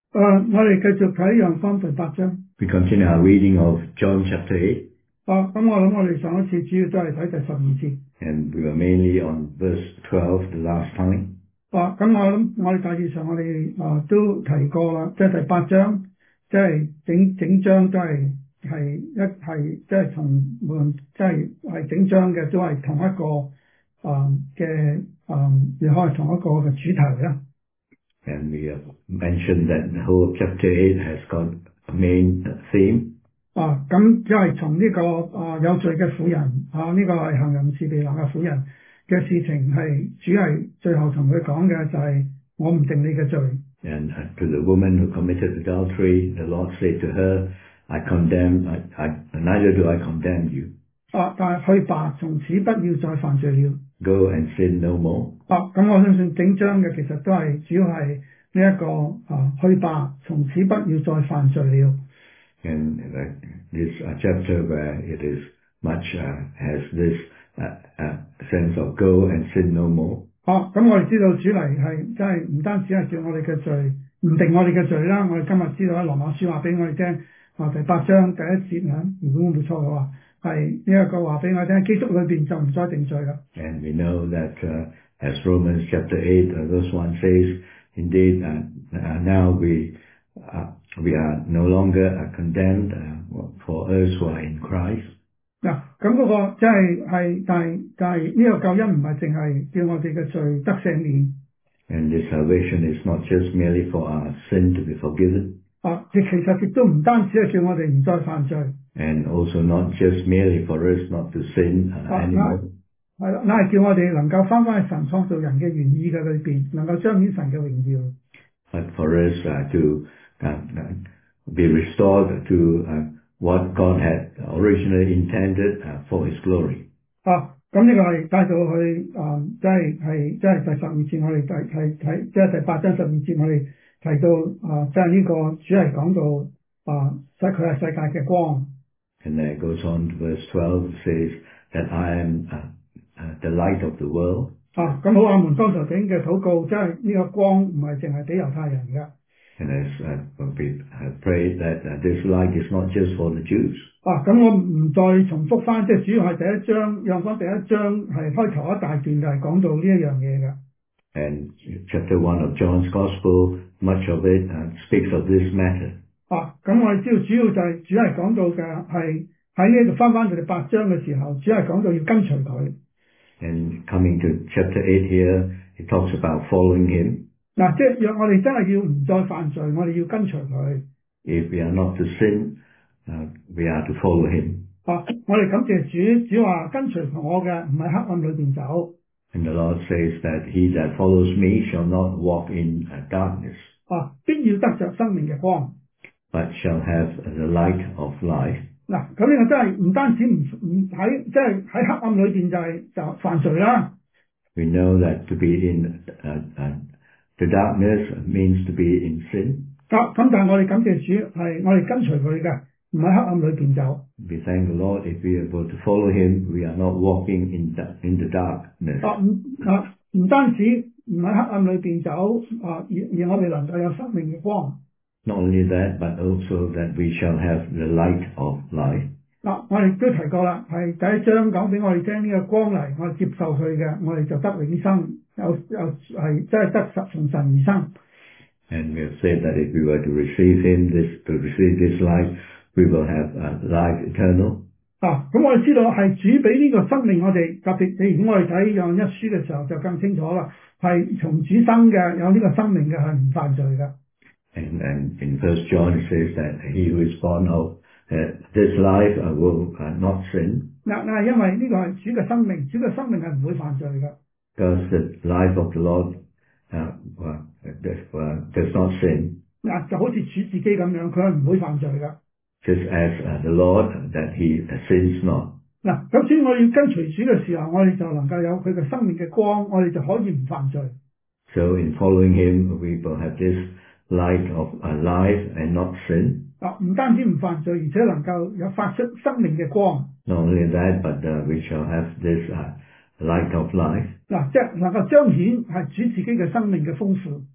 我哋繼續睇約翰第8章。 We continue our reading of John chapter 8. 咁我諗我哋上一次主要都係睇第12節。 And we were mainly on verse 12 the last time. 咁我諗我哋大致上我哋都提過啦，即係第8章，即係整章都係即係從無論即係整章嘅都係同一個亦可係同一個嘅主題啦。 And we have mentioned that the whole of chapter 8 has got a main theme. 咁即係從呢個有罪嘅婦人呢個係行淫時被拿嘅婦人嘅事情主係最後同佢講嘅就係我唔定你嘅罪。 And to the woman who committed adultery, the Lord said to her, neither do I condemn you. 但係去吧，從此不要再犯罪了。 Go and sin no more. 咁我相信整章嘅其實都係主要係呢一個去吧，從此不要再犯罪了。 And this chapter where it is much has this sense of go and sin no more. 咁我哋知道主題係真係唔單止係叫我哋嘅罪，唔定我哋嘅罪啦。我哋今日知道喺羅馬書話俾我哋聽，第8章第1節如果我冇錯嘅話，係呢一個話俾我哋聽，基督裏邊就唔再定罪啦。 And we know that as Romans chapter 8 verse 1 says, indeed now we are no longer condemned for us who are in Christ. 咁嗰個即係但係呢個救恩唔係淨係叫我哋嘅罪得赦免。 And this salvation is not just merely for our sin to be forgiven. 其實亦都唔單止係叫我哋唔再犯罪。 And also not just merely for us not to sin anymore. 係啦，係叫我哋能夠翻返去神創造人嘅原意嘅裏邊，能夠彰顯神嘅榮耀。 But for us to be restored to what God had originally intended for His glory. 咁呢個係帶到去即係第12節我哋睇即係第8章12節我哋提到即係呢個主係講到佢係世界嘅光。 And then it goes on to verse 12 says that I am the light of the world. 咁好，我們剛才整嘅禱告，即係呢個光唔係淨係俾猶太人嘅。 And as we prayed that this light is not just for the Jews. 咁我唔再重複翻，即係主要係第1章，約翰第1章係開頭一大段就係講到呢一樣嘢嘅。 And chapter 1 of John's Gospel, much of it speaks of this matter. 咁我哋知道主要就係主係講到嘅係喺呢度翻到第8章嘅時候，主係講到要跟隨佢。 And coming to chapter 8 here, it talks about following him. 即係若我哋真係要唔再犯罪，我哋要跟隨佢。 If we are not to sin, we are to follow him. 我哋感謝主，主話跟隨我嘅唔喺黑暗裏邊走。 And the Lord says that he that follows me shall not walk in darkness. 必要得着生命嘅光。 But shall have the light of life. 咁呢個真係唔單止唔喺即係喺黑暗裏邊就犯罪啦。 We know that to be in the darkness means to be in sin. 咁但係我哋感謝主係我哋跟隨佢嘅，唔喺黑暗裏邊走。 We thank the Lord if we are able to follow him, we are not walking in the darkness. 唔單止唔喺黑暗裏邊走，而我哋能夠有生命嘅光。 Not only that, but also that we shall have the light of life. 我哋都提過啦，係第1章講俾我哋聽呢個光嚟，我哋接受佢嘅，我哋就得永生，有係真係得從神而生。 And we have said that if we were to receive this light, we will have life eternal. 咁我哋知道係主俾呢個生命我哋，特別如果我哋睇約翰1書嘅時候就更清楚啦，係從主生嘅，有呢個生命嘅係唔犯罪嘅。 And in 1 John it says that he who is born of this life will not sin. 因為呢個係主嘅生命，主嘅生命係唔會犯罪嘅。 Because the life of the Lord does not sin. 就好似主自己咁樣，佢係唔會犯罪嘅。 Just as the Lord that he sins not. 咁所以我要跟隨主嘅時候，我哋就能夠有佢嘅生命嘅光，我哋就可以唔犯罪。 So in following him, we will have this light of life and not sin. 唔單止唔犯罪，而且能夠有發出生命嘅光。 Not only that, but we shall have this light of life. 即係能夠彰顯係主自己嘅生命嘅豐富。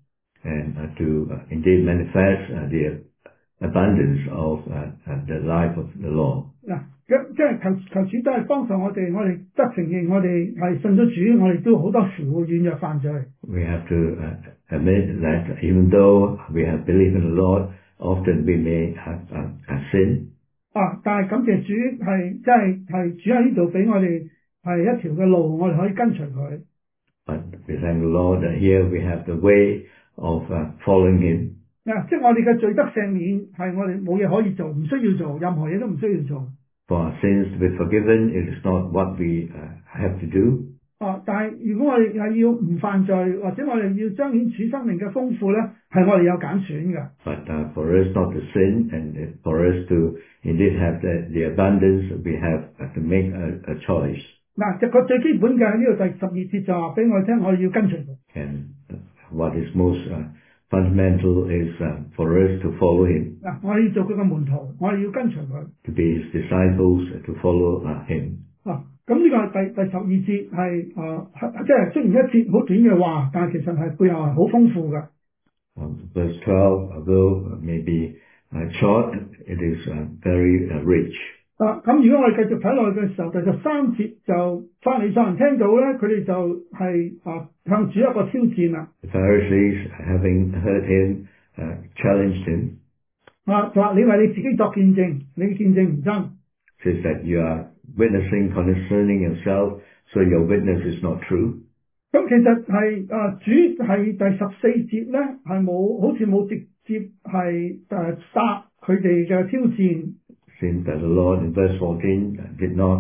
and to indeed manifest the abundance of the life of the Lord. 嗱，即係求主都係幫助我哋得承認我哋係信咗主，我哋都好多時會軟弱犯罪。 We have to admit that even though we have believed in the Lord, often we may have sin. 但係感謝主係主喺呢度俾我哋係一條嘅路，我哋可以跟隨佢。 But we thank the Lord that here we have the way of following Him. 即係我哋嘅罪得赦免，係我哋冇嘢可以做，唔需要做，任何嘢都唔需要做。 For our sins to be forgiven, it is not what we have to do. 但係如果我哋係要唔犯罪，或者我哋要彰顯主生命嘅豐富咧，係我哋有揀選嘅。 But for us not to sin and for us to indeed have the abundance, we have to make a choice. 就個最基本嘅呢度第12節就話俾我哋聽，我哋要跟隨佢。 And what is most fundamental is for us to follow Him. 我哋要做佢嘅門徒，我哋要跟隨佢。 To be His disciples, to follow Him. 咁呢個第12節係即係雖然一節好短嘅話，但係其實係背後係好豐富嘅。 Verse 12, although maybe short, it is very rich. 咁如果我哋繼續睇落去嘅時候，第13節就法利賽人聽到咧，佢哋就係向主一個挑戰啦。 The Pharisees, having heard him, challenged him. 就話你為你自己作見證，你見證唔真。 Says that you are witnessing concerning yourself, so your witness is not true. 咁其實係主係第14節咧，係好似冇直接係答佢哋嘅挑戰。 Seems that the Lord in verse 14 did not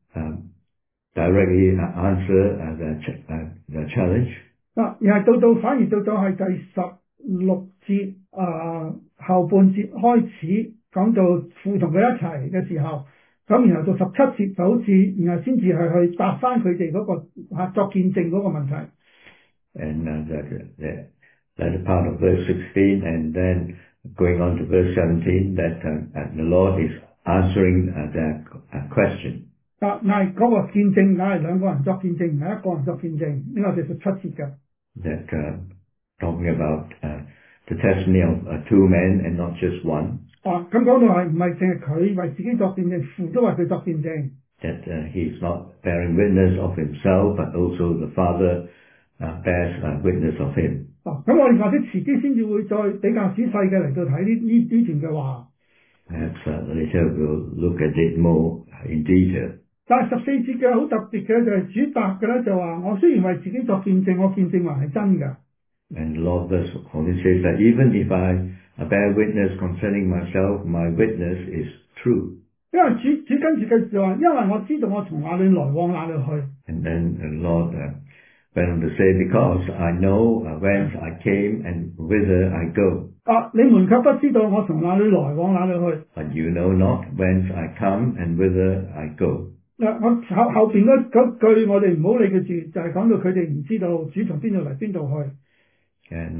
directly answer the challenge. 而係反而到係第16節後半節開始講到父同佢一齊嘅時候，咁然後到17節就好似，然後先至係去答翻佢哋嗰個作見證嗰個問題。 And the latter part of verse 16 and then going on to verse 17 that the Lord is answering that question. 嗰個見證係兩個人作見證，唔係一個人作見證。呢個係17節嘅。 That talking about the testimony of two men and not just one. 咁講到係唔係淨係佢為自己作見證，父都為佢作見證。 That he is not bearing witness of himself, but also the Father bears witness of him. 咁我哋或者遲啲先至會再比較仔細嘅嚟到睇呢段嘅話。 Perhaps later we'll look at it more in detail. 但係14節嘅好特別嘅就係主答嘅咧，就話我雖然為自己作見證，我見證還係真㗎。 And the Lord verse 14 says that even if I bear witness concerning myself, my witness is true. 因為主跟住繼續話，因為我知道我從哪裏來往哪裏去。 And then the Lord went on to say, because I know whence I came and whither I go. 你們卻不知道我從哪裏來往哪裏去。 But you know not whence I come and whither I go. 我後邊嗰句我哋唔好理佢住，就係講到佢哋唔知道主從邊度嚟邊度去。 And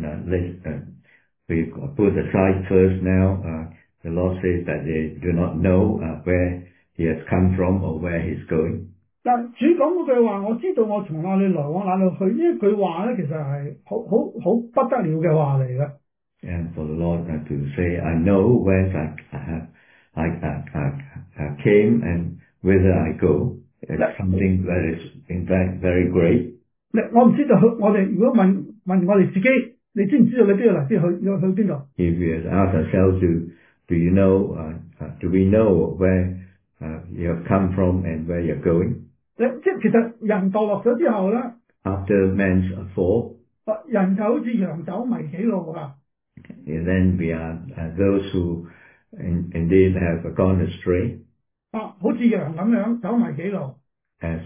we put aside first now, the Lord says that they do not know where he has come from or where he's going. 但主講嗰句話，我知道我從哪裏來往哪裏去，呢一句話咧，其實係好不得了嘅話嚟嘅。 And for the Lord to say, I know whence I came and whither I go, it's something that is in fact very great. 我唔知道，我哋如果問我哋自己，你知唔知道你邊度嚟，去邊度 If we ask ourselves, do we know where you have come from and where you're going? 即係其實人墮落咗之後咧 After man's fall, 人就好似羊走迷己路㗎。 and then we are those who indeed have gone astray. 好似羊咁樣走迷己路。 As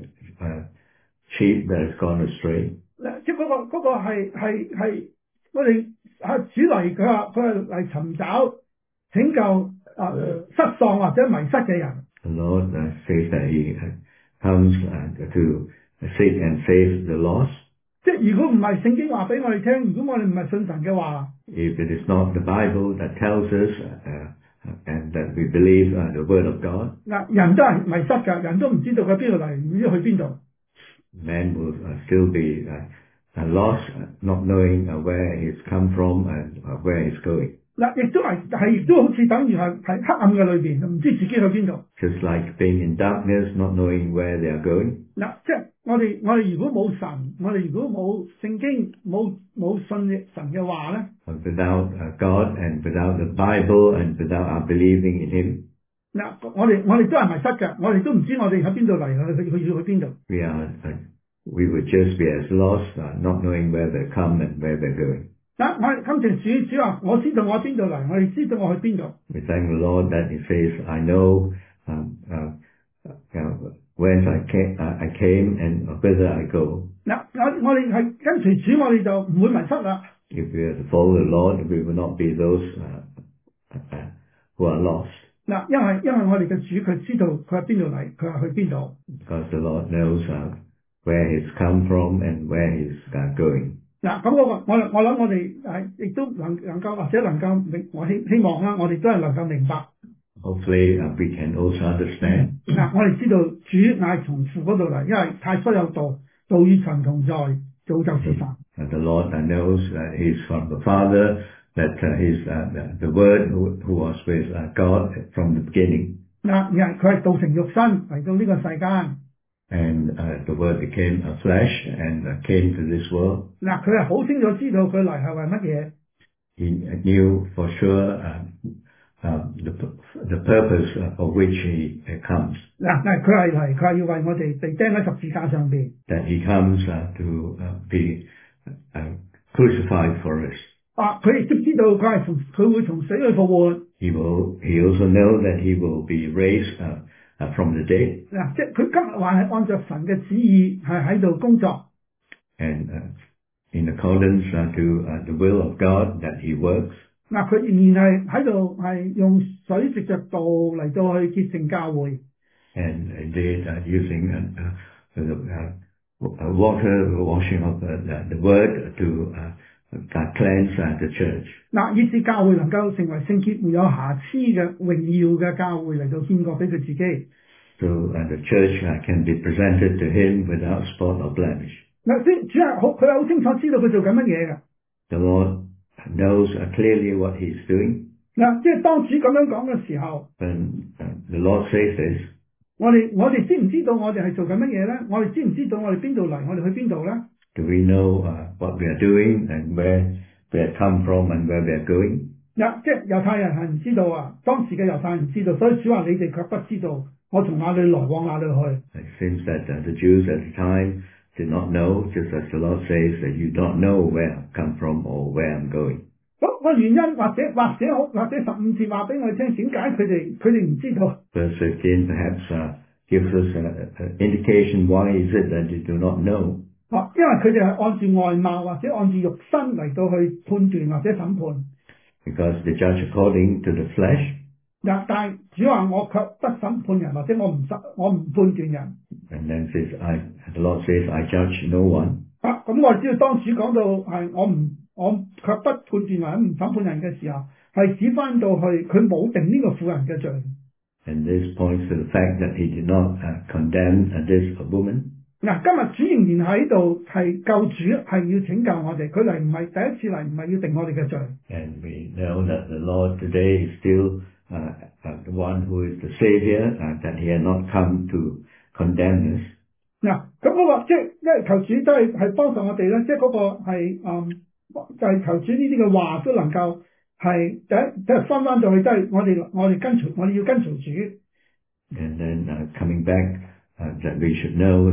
sheep that has gone astray. 即係嗰個係我哋主嚟，佢話嚟尋找拯救失喪或者迷失嘅人。 The Lord says that He comes to seek and save the lost. 即係如果唔係聖經話俾我哋聽，如果我哋唔係信神嘅話 If it is not the Bible that tells us and that we believe the Word of God. 人都係迷失㗎，人都唔知道佢邊度嚟，唔知去邊度。 Man will still be lost, not knowing where he's come from and where he's going. 嗱，亦都好似等於係黑暗嘅裏邊，唔知自己去邊度。 Just like being in darkness, not knowing where they are going. 嗱，即係我哋如果冇神，我哋如果冇聖經，冇信神嘅話咧。 Without God and without the Bible and without our believing in Him. 嗱，我哋都係迷失嘅，我哋都唔知我哋喺邊度嚟，去邊度。 We would just be as lost, not knowing where they come and where they're going. 嗱，我哋感謝主話，我知道我喺邊度嚟，我哋知道我去邊度。 We thank the Lord that He says, I know whence I came and whither I go. 嗱，我哋係跟隨主，我哋就唔會迷失啦。 If we are to follow the Lord, we will not be those who are lost. 嗱，因為我哋嘅主佢知道佢喺邊度嚟，佢係去邊度。 Because the Lord knows where He's come from and where He's going. 嗱，咁我諗我哋亦都能夠或者能夠明，我希望啦，我哋都係能夠明白。 Hopefully we can also understand. 嗱，我哋知道主乃從父嗰度嚟，因為太初有道，道與神同在，早就是神。 The Lord knows He's from the Father, that He's the Word who was with God from the beginning. 嗱，佢係道成肉身嚟到呢個世間。 And the Word became a flesh and came to this world. 嗱，佢係好清楚知道佢嚟係為乜嘢。 He knew for sure the purpose of which He comes. 嗱， 佢係要為我哋被釘喺十字架上邊。 That He comes to be crucified for us. 佢亦都知道佢會從死裏復活。 He also know that He will be raised from the dead. 嗱，即係佢今日話係按照神嘅旨意係喺度工作。 And in accordance to the will of God that He works. 嗱，佢仍然係喺度係用水藉着道嚟到去潔淨教會。 And indeed using water washing of the word to cleanse the church. 嗱，以致教會能夠成為聖潔沒有瑕疵嘅榮耀嘅教會嚟到獻過俾佢自己。 So the church can be presented to Him without spot or blemish. 嗱，主係佢係好清楚知道佢做緊乜嘢嘅。 The Lord knows clearly what He's doing. 嗱，即係當主咁樣講嘅時候。 When the Lord says this. 我哋知唔知道我哋係做緊乜嘢咧？我哋知唔知道我哋邊度嚟？我哋去邊度咧？ Do we know what we are doing and where we have come from and where we are going? 嗱，即係猶太人係唔知道啊，當時嘅猶太人唔知道，所以主話你哋卻不知道，我從哪裏來往哪裏去。 It seems that the Jews at the time did not know, just as the Lord says that you don't know where I come from or where I'm going. 咁個原因或者15節話俾我哋聽，點解佢哋唔知道 ？Verse 15 perhaps gives us an indication why is it that they do not know. 因為佢哋係按住外貌或者按住肉身嚟到去判斷或者審判。 Because they judge according to the flesh. 但係主話我卻不審判人，或者我唔判斷人。 And then the Lord says, I judge no one. 咁我知道當主講到係我卻不判斷人唔審判人嘅時候，係指翻到去佢冇定呢個婦人嘅罪。 And this points to the fact that He did not condemn this woman. 嗱，今日主仍然喺度係救主，係要拯救我哋。佢嚟唔係第一次嚟，唔係要定我哋嘅罪。 And we know that the Lord today is still the one who is the Savior, that He had not come to condemn us. 嗱，咁嗰個即係因為求主都係幫助我哋咧，即係嗰個係就係求主呢啲嘅話都能夠係即係翻到去都係我哋跟隨，我哋要跟隨主。 And then coming back, that we should know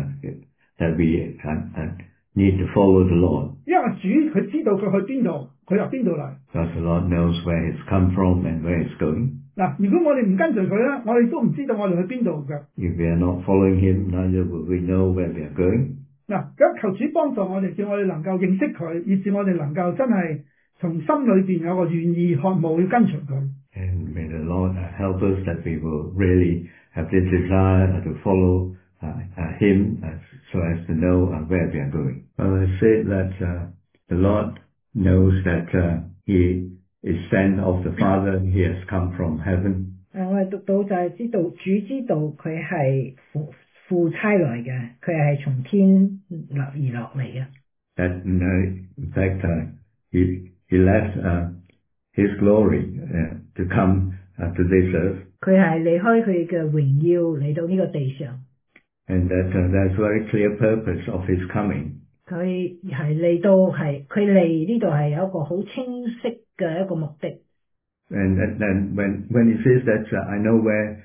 that we need to follow the Lord. 因為主佢知道佢去邊度，佢由邊度嚟。 Because the Lord knows where He's come from and where He's going. 嗱，如果我哋唔跟隨佢咧，我哋都唔知道我哋去邊度嘅。 If we are not following Him, neither will we know where we are going. 嗱，咁求主幫助我哋，叫我哋能夠認識佢，以致我哋能夠真係從心裏邊有個願意渴慕要跟隨佢。 And may the Lord help us that we will really have this desire to follow Him so as to know where we are going. Well, I said that the Lord knows that He is sent of the Father. He has come from heaven. 我哋讀到就係知道主知道佢係父差來嘅，佢係從天而落嚟嘅。 that in fact he left his glory to come to this earth. 佢係離開佢嘅榮耀嚟到呢個地上。 And that's very clear purpose of his coming. 佢係嚟到係佢嚟呢度係有一個好清晰嘅一個目的。 And then when he says that I know where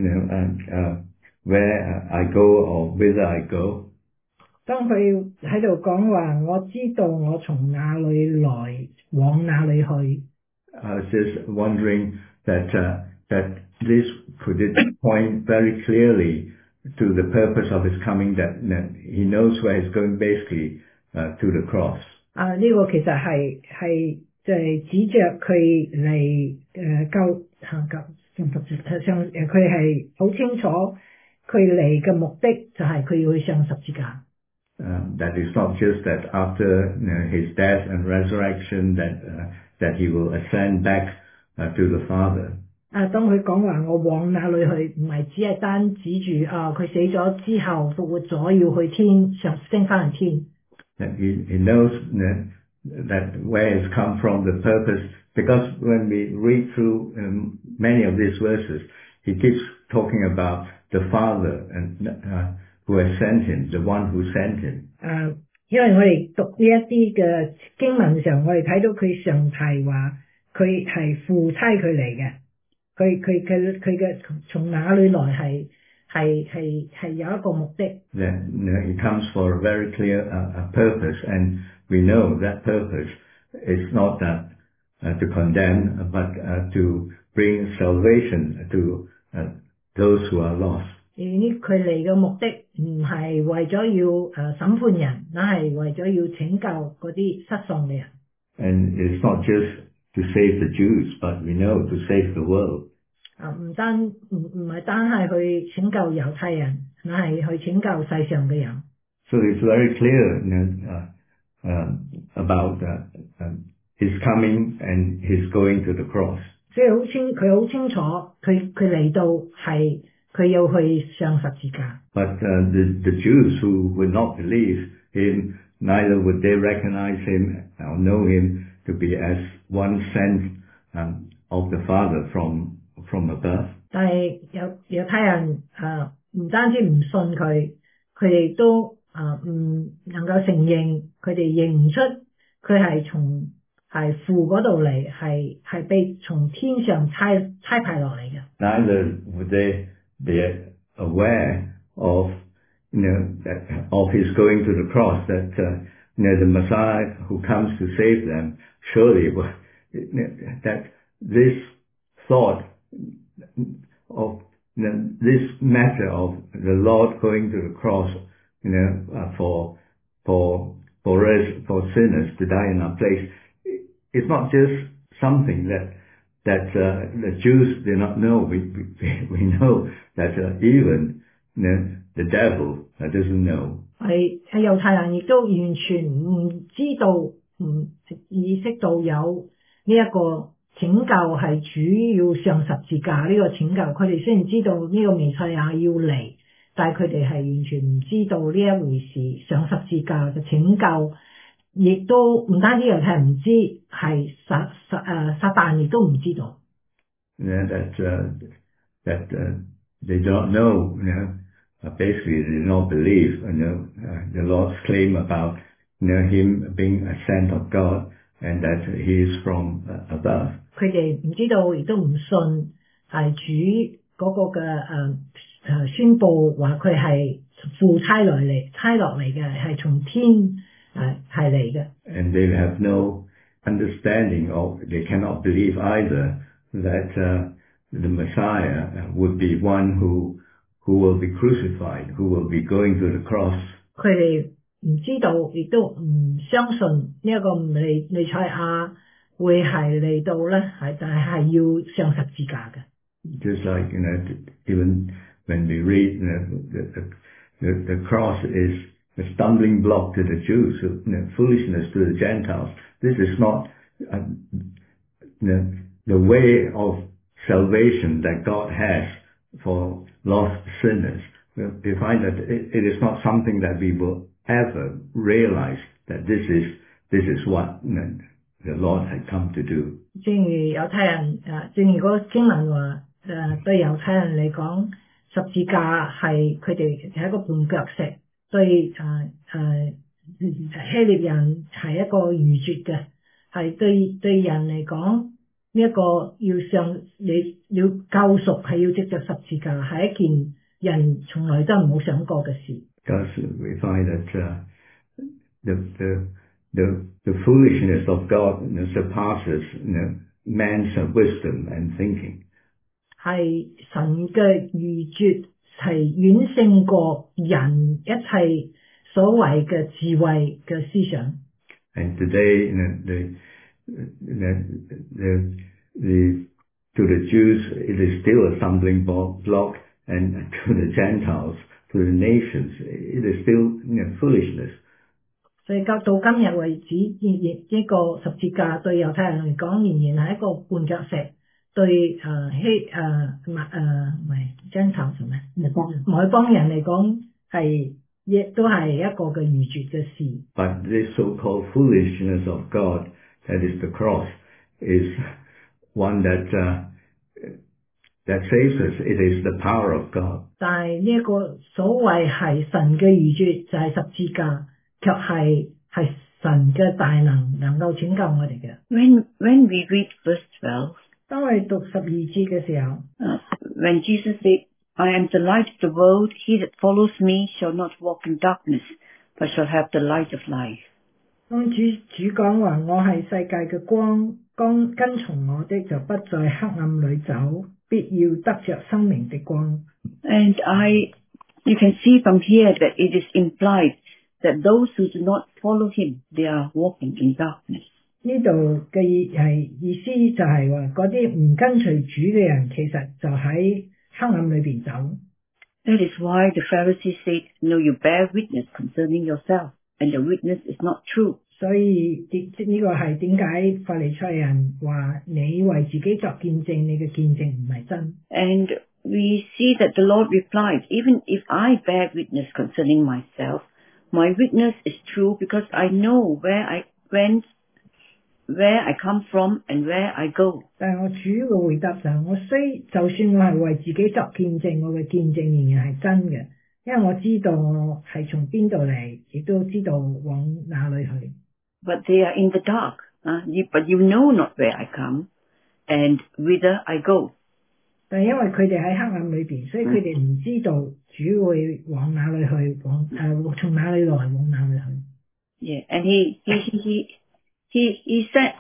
where I go or whither I go. 當佢喺度講話，我知道我從哪裏來，往哪裏去。 I was just wondering that this could point very clearly to the purpose of his coming, that he knows where he's going, basically to the cross. 呢個其實係即係指着佢嚟佢係好清楚佢嚟嘅目的就係佢要去上十字架。 That is not just that after his death and resurrection that he will ascend back to the Father. 當佢講話我往哪裏去，唔係只係單指住佢死咗之後復活咗要去天上升翻去天。 That he knows that where it's come from, the purpose, because when we read through many of these verses, he keeps talking about the Father and who has sent him, the one who sent him. 因為我哋讀呢一啲嘅經文上，我哋睇到佢上提話佢係父差佢嚟嘅，佢嘅從哪裏來係有一個目的。 That he comes for a very clear purpose, and we know that purpose is not to condemn, but to bring salvation to those who are lost. 佢嚟嘅目的唔係為咗要審判人，乃係為咗要拯救嗰啲失喪嘅人。 And it's not just to save the Jews, but we know to save the world. 唔係單係去拯救猶太人，乃係去拯救世上嘅人。 So it's very clear about his coming and his going to the cross. 所以佢好清楚，佢嚟到係佢要去上十字架。 But the Jews who would not believe him, neither would they recognize him or know him to be as one sent of the Father from above. 但係猶太人唔單止唔信佢哋都唔能夠承認，佢哋認唔出佢係父嗰度嚟，係被從天上差派落嚟嘅。 Neither would they be aware of of his going to the cross, that the Messiah who comes to save them, surely that this thought of this matter of the Lord going to the cross, for us, for sinners to die in our place, it's not just something that the Jews do not know. We know that even the devil doesn't know. 係猶太人亦都完全唔知道，唔意識到有呢一個拯救係主要上十字架呢個拯救。佢哋雖然知道呢個彌賽亞要嚟，但係佢哋係完全唔知道呢一回事，上十字架嘅拯救。亦都唔單止猶太人唔知，係撒旦亦都唔知道。 That they don't know, basically they do not believe, the Lord's claim about, him being a sent of God and that he is from above. 佢哋唔知道，亦都唔信係主嗰個嘅宣布話佢係父差落嚟嘅，係從天係嚟嘅。And they have no understanding of, they cannot believe either that the Messiah would be one who will be crucified, who will be going to the cross. 佢哋唔知道，亦都唔相信呢一個彌賽亞會係嚟到咧，但係要上十字架嘅。Just like even when we read the cross is a stumbling block to the Jews, foolishness to the Gentiles. This is not the way of salvation that God has for lost sinners. We find that it is not something that we will ever realize that this is what the Lord had come to do. 正如猶太人正如嗰個經文話對猶太人嚟講，十字架係佢哋係一個絆腳石，對希臘人係一個愚拙嘅，係對人嚟講呢一個你要救贖係要藉着十字架，係一件人從來都冇想過嘅事。 Because we find that the foolishness of God surpasses man's wisdom and thinking. 係神嘅愚拙係遠勝過人一切所謂嘅智慧嘅思想。 And today, to the Jews, it is still a stumbling block, and to the Gentiles, to the nations, it is still foolishness. 所以到今日為止，呢個十字架對猶太人嚟講，仍然係一個絆腳石，對Gentiles 外邦人嚟講亦都係一個嘅愚拙嘅事。 But this so-called foolishness of God, that is the cross, is one that saves us. It is the power of God. 但係呢一個所謂係神嘅愚拙，就係十字架，卻係神嘅大能夠拯救我哋嘅。 When we read verse 12, 當我哋讀12節嘅時候 when Jesus said, I am the light of the world, he that follows me shall not walk in darkness, but shall have the light of life. 當主講話，我係世界嘅光，跟從我的就不在黑暗裏走，必要得着生命的光。 And you can see from here that it is implied that those who do not follow him, they are walking in darkness. 呢度嘅意思就係話，嗰啲唔跟隨主嘅人，其實就喺黑暗裏邊走。 That is why the Pharisees said, No, you bear witness concerning yourself, and the witness is not true. 所以呢個係點解法利賽人話你為自己作見證，你嘅見證唔係真。 And we see that the Lord replied, Even if I bear witness concerning myself, my witness is true because I know where I come from and where I go. 但係我主嘅回答就算我係為自己作見證，我嘅見證仍然係真嘅，因為我知道我係從邊度嚟，亦都知道往哪裏去。 But they are in the dark, but you know not where I come and whither I go. 但係因為佢哋喺黑暗裏邊，所以佢哋唔知道主會往哪裏去，從哪裏來往哪裏去。 Yeah, and he sets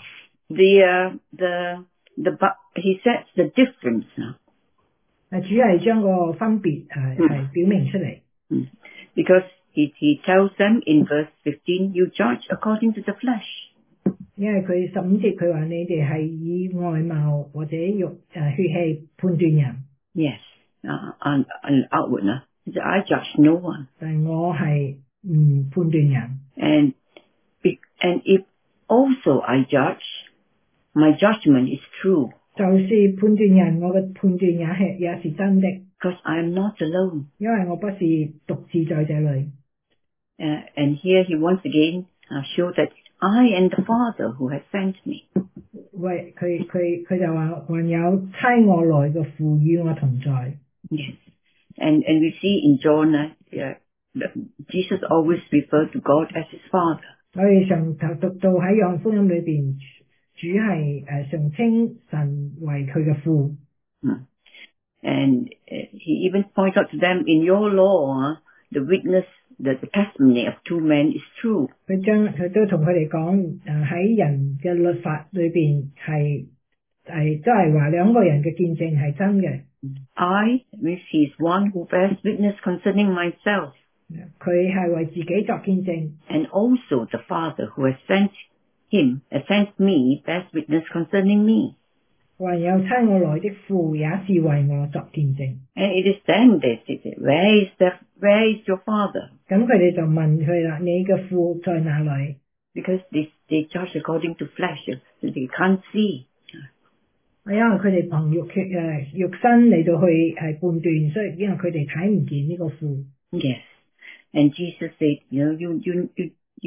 he sets the difference now. 主係將個分別係表明出嚟。 Because he tells them in verse 15, you judge according to the flesh. 因為佢15節佢話你哋係以外貌或者血氣判斷人。 Yes, on outward. I judge no one. 但我係唔判斷人。 And if also I judge, my judgment is true. 就是判斷人，我嘅判斷也是真的。 Because I am not alone. 因為我不是獨自在這裏。 And here he once again showed that I and the Father who has sent me. 喂，佢就話還有差我來嘅父與我同在。 Yes, and we see in John Jesus always referred to God as his Father. 我哋上頭讀到喺約翰福音裏邊，主係常稱神為佢嘅父。 And he even points out to them, in your law, the witness, the testimony of two men is true. 佢都同佢哋講，喺人嘅律法裏邊都係話兩個人嘅見證係真嘅。 I, means he is one who bears witness concerning myself. 佢係為自己作見證。 And also the Father who has sent me bears witness concerning me. 還有差我來的父也是為我作見證。 And it is then they say, where is your Father? 咁佢哋就問佢啦，你嘅父在哪裏？ Because they judge according to flesh, so they can't see. 因為佢哋憑肉身嚟到去係判斷，所以因為佢哋睇唔見呢個父。 Yes, and Jesus said, you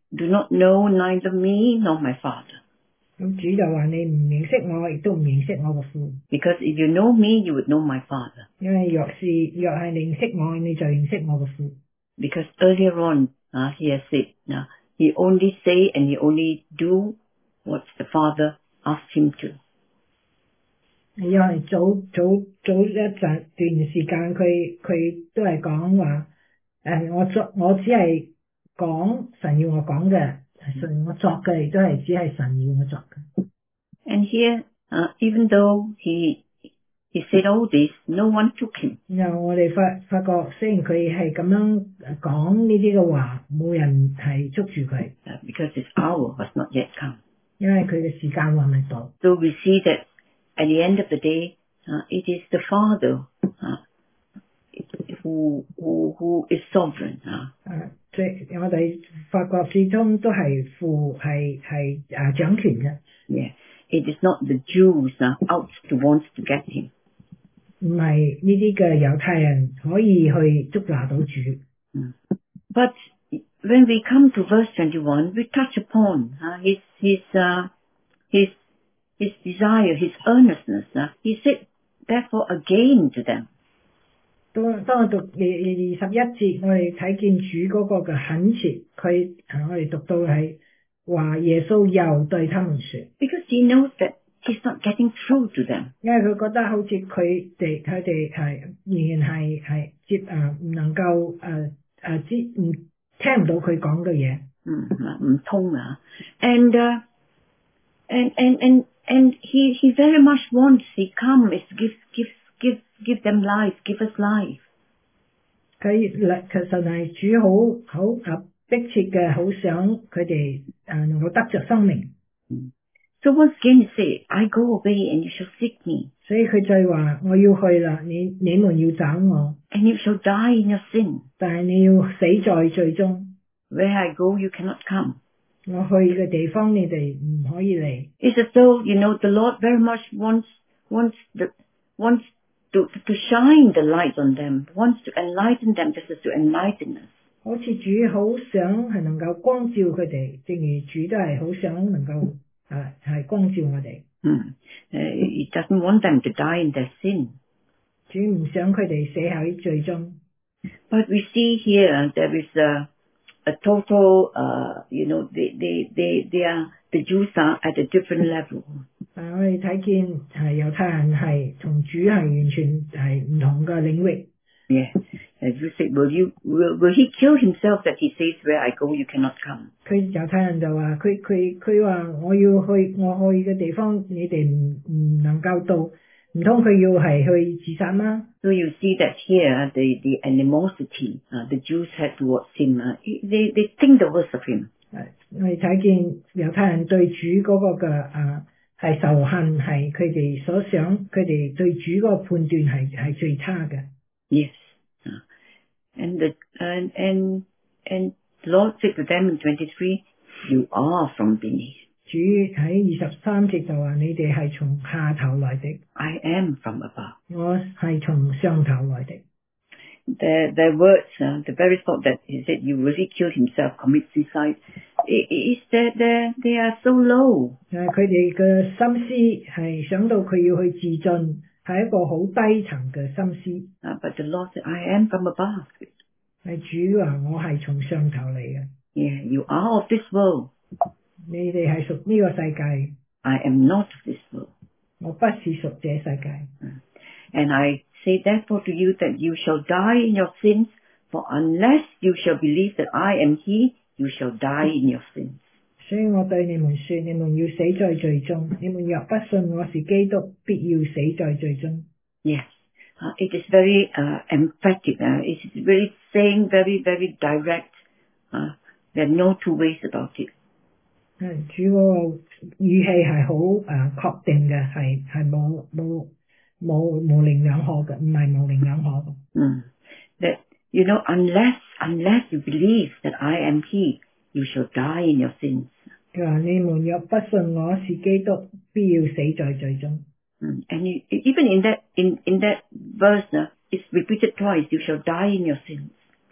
do not know neither me nor my Father. 咁主就話你唔認識我，亦都唔認識我個父。 Because if you know me, you would know my Father. 因為若係認識我，你就認識我個父。 Because earlier on, he has said, he only say and he only do what the Father asked him to. 因為早一段時間，佢都係講話，我只係講神要我講嘅，神我作嘅亦都係只係神要我作嘅。 And here, even though he said all this, no one took him. 然後我哋發覺，雖然佢係咁樣講呢啲嘅話，冇人係捉住佢。 Because his hour was not yet come. 因為佢嘅時間還未到。 So we see that at the end of the day, it is the Father who is sovereign. 即係我哋發覺始終都係父係掌權嘅。 Yeah, it is not the Jews out to want to get him. 唔係呢啲嘅猶太人可以去捉拿到主。 But when we come to verse 21, we touch upon his desire, his earnestness. He said, therefore, again to them. 當我讀21節，我哋睇見主嗰個嘅懇切，我哋讀到係話耶穌又對他們說 ，because he knows that he's not getting through to them. 因為佢覺得好似佢哋係仍然係唔能夠聽唔到佢講嘅嘢， 唔通啊！ And he very much wants, he comes, give them life, give us life. 其實係主好迫切嘅，好想佢哋能夠得着生命。 So once again he say, I go away and you shall seek me. 所以佢再話我要去啦，你們要找我。 And you shall die in your sin. 但係你要死在罪中。 Where I go, you cannot come. 我去嘅地方你哋唔可以嚟。 It's as though, the Lord very much wants to shine the light on them, wants to enlighten them just as to enlighten us. 好似主好想係能夠光照佢哋，正如主都係好想能夠係光照我哋。 He doesn't want them to die in their sin. 主唔想佢哋死喺罪中。 But we see here there is a total, the Jews are at a different level. 我哋睇見猶太人係同主係完全係唔同嘅領域。 Yeah, as you say, will he kill himself that he says, where I go, you cannot come? 佢猶太人就話佢話我去嘅地方，你哋唔能夠到，唔通佢要係去自殺嗎？ So you see that here, the animosity the Jews had towards him, they think the worst of him. 我哋睇見猶太人對主嗰個嘅係仇恨，係佢哋所想，佢哋對主嗰個判斷係最差嘅。 Yes, and the Lord said to them in 23, "You are from beneath." 主喺23節就話：你哋係從下頭來的。 I am from above. 我係從上頭來的。 Their words, the very thought that he said, "You will kill himself, commit suicide," is that they are so low. 佢哋嘅心思係想到佢要去自盡，係一個好低層嘅心思。 But the Lord said, "I am from above." 係主話：我係從上頭嚟嘅。 Yeah, you are of this world. 你哋係屬呢個世界。 I am not of this world. 我不是屬這世界。 And I say therefore to you that you shall die in your sins, for unless you shall believe that I am He, you shall die in your sins. 所以我對你們說，你們要死在罪中。你們若不信我是基督，必要死在罪中。 Yes, it is very emphatic. It is really saying very, very direct. There are no two ways about it. 主嗰個語氣係好確定嘅，係冇模棱兩可嘅，唔係模棱兩可嘅。 That unless you believe that I am He, you shall die in your sins. 佢話：你們若不信我是基督，必要死在罪中。 And even in that verse, it's repeated twice. You shall die in your sins.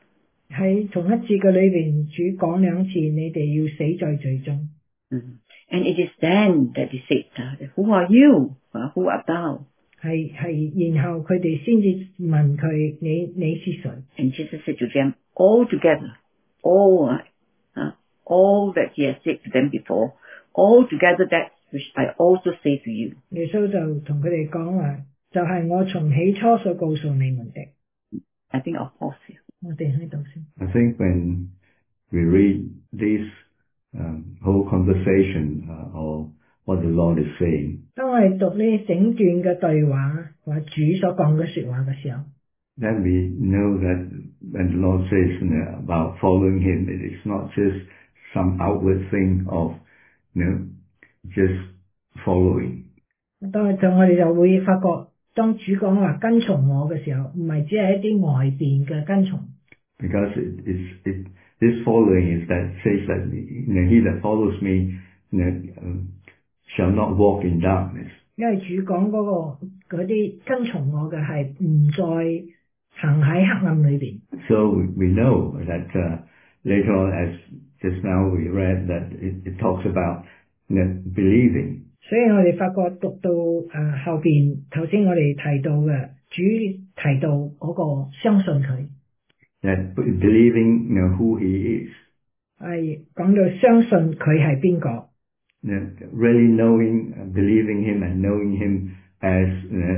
喺同一節嘅裏邊，主講兩次，你哋要死在罪中。 And it is then that he said, Who are you? Who art thou? 然後佢哋先至問佢，你是誰？ And Jesus said to them, all together, all that he has said to them before, all together that which I also say to you. 耶穌就同佢哋講話，就係我從起初所告訴你們的。 I think I'll pause here. 我哋喺度先。 I think when we read this whole conversation or what the Lord is saying, 當我哋讀呢整段嘅對話，或主所講嘅說話嘅時候， then we know that when the Lord says about following Him, it is not just some outward thing of just following. 當我哋就會發覺，當主講話跟從我嘅時候，唔係只係一啲外邊嘅跟從。 Because this following is that says that he that follows me shall not walk in darkness. 因為主講嗰啲跟從我嘅係唔再行喺黑暗裏邊。 So we know that later on, as just now we read, that it talks about believing. 所以我哋發覺讀到後邊，頭先我哋提到嘅，主提到嗰個相信佢。 That believing who he is. 係講到相信佢係邊個。 Really knowing, believing him and knowing him as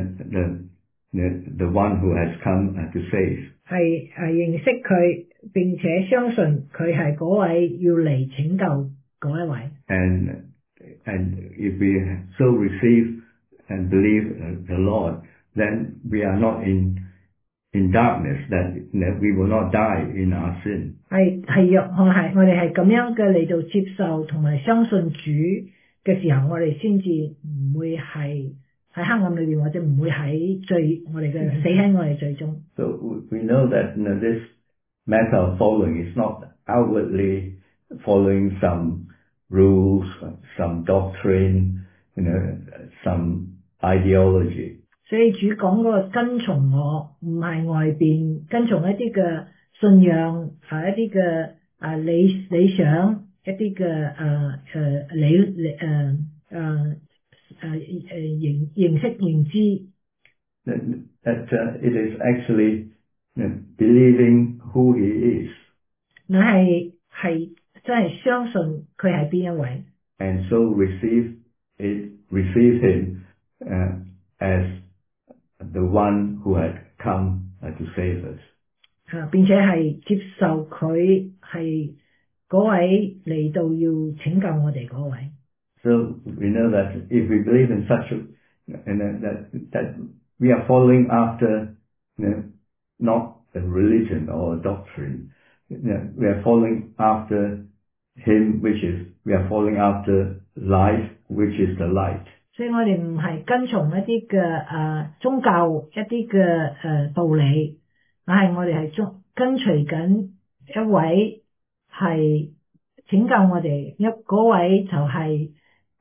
the one who has come to save. 係認識佢，並且相信佢係嗰位要嚟拯救嗰一位。 And if we so receive and believe the Lord, then we are not in darkness, that we will not die in our sin. 我哋係咁樣嘅嚟到接受同埋相信主嘅時候，我哋先至唔會係喺黑暗裏邊，或者唔會喺我哋嘅死喺我哋罪中。 So we know that this matter of following is not outwardly following some rules, some doctrine, some ideology. 所以主講嗰個跟從我，唔係外邊跟從一啲嘅信仰，係一啲嘅理想，一啲嘅認知。 That it is actually believing who he is. 你係真係相信佢係邊一位。 And so receive him as the one who had come to save us. 並且係接受佢係嗰位嚟到要拯救我哋嗰位。 So we know that if we believe in such that we are following after not a religion or a doctrine, we are following after him, we are following after life, which is the light. 所以我哋唔係跟從一啲嘅宗教一啲嘅道理，但係我哋係跟隨緊一位係拯救我哋嗰位就係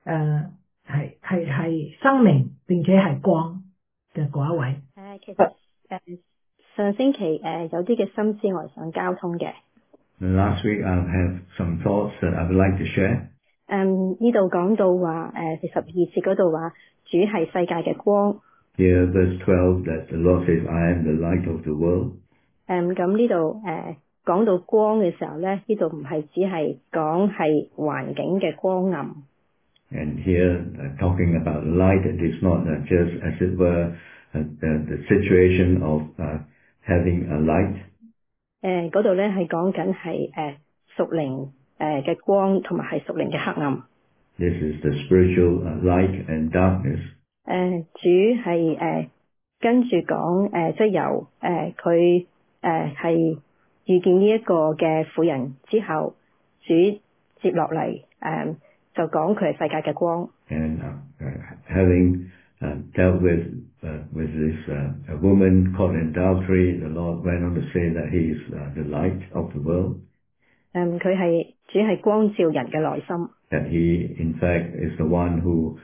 係生命並且係光嘅嗰一位。 其實上星期有啲嘅心思我係想交通嘅。 Last week I have some thoughts that I would like to share. 呢度講到話第12節嗰度話主係世界嘅光。 Here verse 12 that the Lord says, I am the light of the world. 咁呢度講到光嘅時候咧，呢度唔係只係講係環境嘅光暗。 And here talking about light, it is not just as it were the situation of having a light. 嗰度咧係講緊係屬靈嘅光同埋係屬靈嘅黑暗。 This is the spiritual light and darkness. 主係跟住講即係由佢係遇見呢一個嘅婦人之後，主接落嚟就講佢係世界嘅光。 And having dealt with this a woman caught in adultery, the Lord went on to say that He is the light of the world. 佢係主係光照人嘅內心。 That He, in fact, is the one who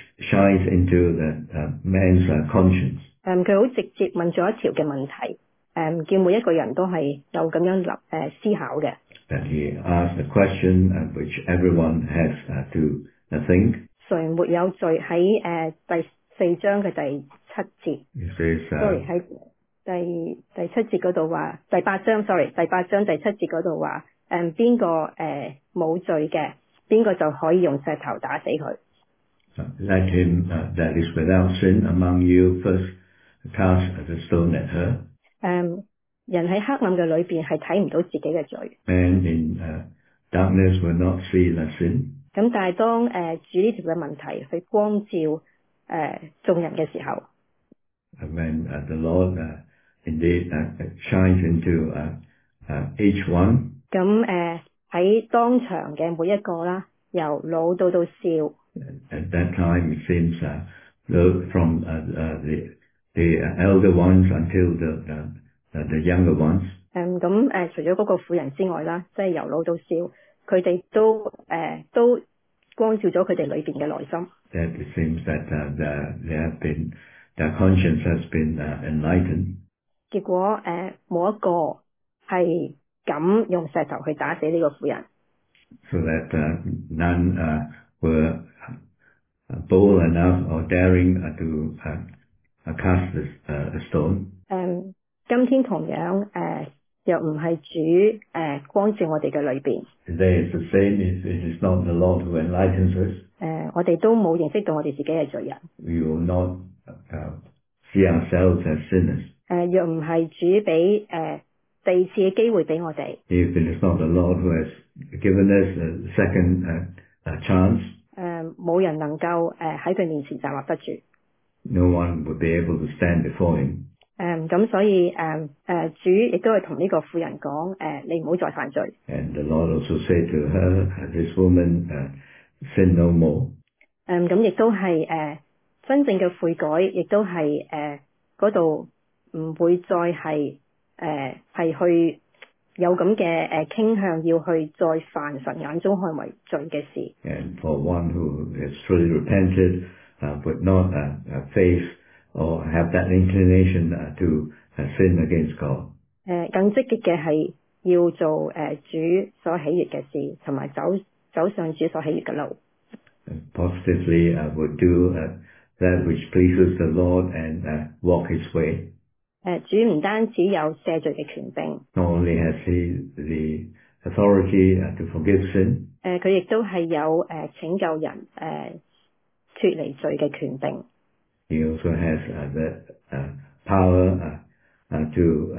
shines into the man's conscience. 佢好直接問咗一條嘅問題。 叫每一個人都係有咁樣思考嘅。 That he asked a question which everyone has to think. 誰沒有罪喺第4章嘅第7節。 He says, sorry 喺第7節嗰度話，第8章 sorry 第8章第7節嗰度話，邊個冇罪嘅，邊個就可以用石頭打死佢。 Let him that is without sin among you first cast the stone at her. 人喺黑暗嘅裏邊係睇唔到自己嘅罪。 Man in darkness will not see the sin. 咁但係當主呢條嘅問題去光照眾人嘅時候 when the Lord indeed shines into each one. 咁喺當場嘅每一個啦，由老到笑。 At that time it seems from the elder ones until the younger ones. 除咗嗰個婦人之外啦，即係由老到笑，佢哋都光照咗佢哋裏邊嘅內心。 That it seems that their conscience has been enlightened. 結果冇一個係敢用石頭去打死呢個婦人。 So that none were bold enough or daring to cast a stone. 今天同樣若唔係主光照我哋嘅裏邊。 Today is the same. It is not the Lord who enlightens us. 我哋都冇認識到我哋自己係罪人。 We will not see ourselves as sinners. 若唔係主俾第二次嘅機會俾我哋。 If it is not the Lord who has given us a second chance. 冇人能夠喺佢面前站立得住。 No one would be able to stand before him. 咁所以主亦都係同呢個婦人講你唔好再犯罪。 And the Lord also said to her, this woman, sin no more. 咁亦都係真正嘅悔改，亦都係嗰度唔會再係去有咁嘅傾向，要去再犯神眼中看為罪嘅事。 And for one who has truly repented, would not face or have that inclination to sin against God. 更積極嘅係要做主所喜悅嘅事，同埋走上主所喜悅嘅路。 Positively would do that which pleases the Lord and walk His way. 主唔單止有赦罪嘅權柄 Not only has He the authority to forgive sin. 佢亦都係有拯救人脫離罪嘅權柄。 He also has the power to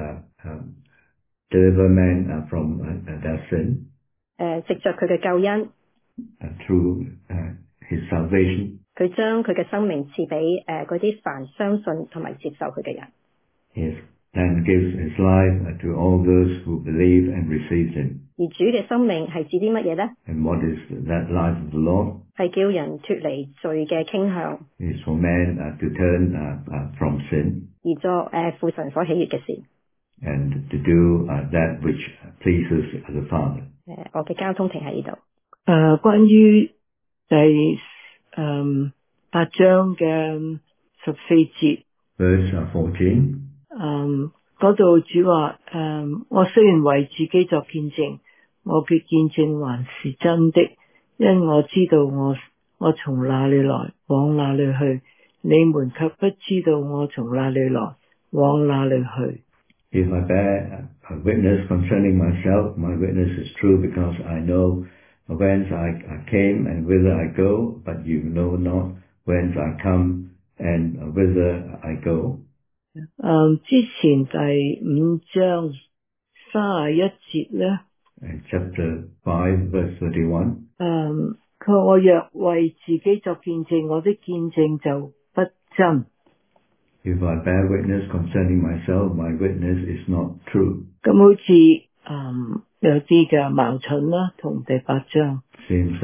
deliver man from their sin. 藉着佢嘅救恩 through His salvation. 佢將佢嘅生命賜俾嗰啲凡相信同埋接受佢嘅人。 He then gives His life to all those who believe and receive Him. 而主嘅生命係指啲乜嘢呢？ And what is that life of the Lord? 係叫人脫離罪嘅傾向。 It is for man to turn from sin. 而作父神所喜悅嘅事。 And to do that which pleases the Father. 我嘅交通停喺呢度。 關於第8章嘅14節。 Verse 14. 嗰度主話我雖然為自己作見證，我嘅見證還是真的，因我知道我從哪裏來，往哪裏去，你們卻不知道我從哪裏來，往哪裏去。 If I bear a witness concerning myself, my witness is true, because I know whence I came and whither I go, but you know not whence I come and whither I go. 之前第5章31節咧 Chapter 5 verse 31. 佢話我若為自己作見證，我的見證就不真。 If I bear witness concerning myself, my witness is not true. 咁好似有啲嘅矛盾啦，同第8章。 Seems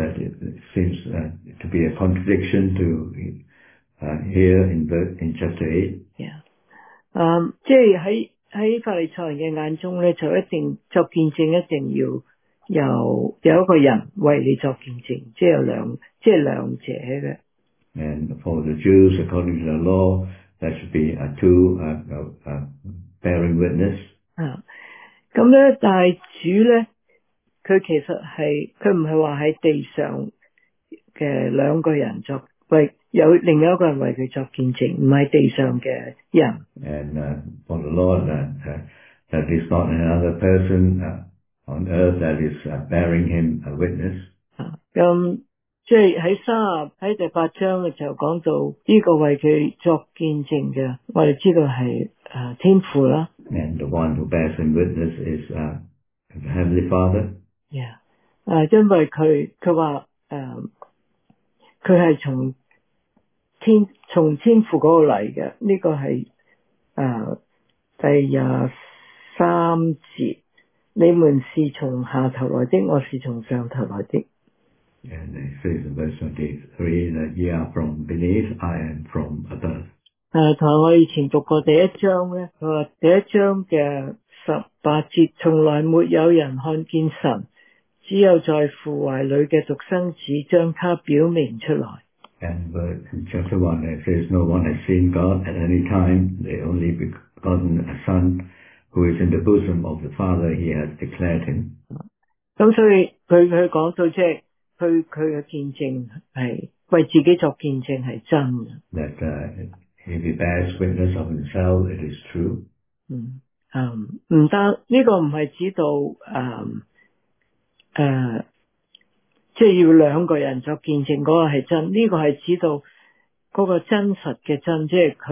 to be a contradiction to here in chapter 8. Yeah. 即係喺法利賽人嘅眼中咧，就一定作見證，一定要有一個人為你作見證，即係兩者嘅。 And for the Jews, according to the law, there should be two bearing witness. 咁咧，但係主咧，佢其實佢唔係話喺地上嘅兩個人有另一個人為佢作見證，唔係地上嘅人。 And for the Lord, that is not another person on earth that is bearing him a witness. 咁即係喺第8章嘅時候講到呢個為佢作見證嘅，我哋知道係天父啦。 And the one who bears him witness is the Heavenly Father. Yeah. 因為佢話佢係從天父嗰度嚟嘅，呢個係第23節，你們是從下頭來的，我是從上頭來的。 And it says in verse 23 that ye are from beneath, I am from above. 同埋我以前讀過第1章咧，佢話第1章嘅18節，從來沒有人看見神，只有在父懷裏嘅獨生子將他表明出來。 And in chapter 1 it says, no one has seen God at any time, the only begotten Son who is in the bosom of the Father, he has declared him. 咁所以佢講到即係佢嘅見證係為自己作見證係真嘅。 That if he bears witness of himself, it is true. 唔單呢個唔係指到即係要兩個人作見證嗰個係真，呢個係指到嗰個真實嘅真，即係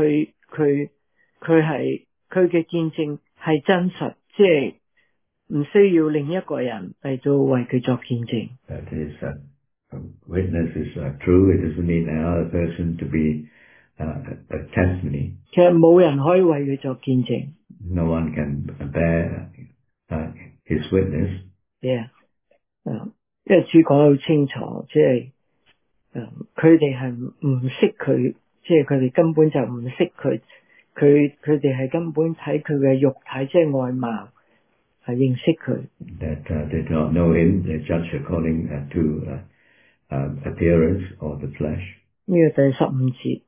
佢嘅見證係真實，即係唔需要另一個人嚟到為佢作見證。 That is, witness is true. It doesn't need another person to be a testimony. 其實冇人可以為佢作見證。 No one can bear his witness. Yeah. 因為主講得好清楚，即係佢哋係唔識佢，即係佢哋根本就唔識佢，佢哋係根本睇佢嘅肉體，即係外貌係認識佢。 That they do not know him, they judge according to appearance or the flesh. 呢個第15節。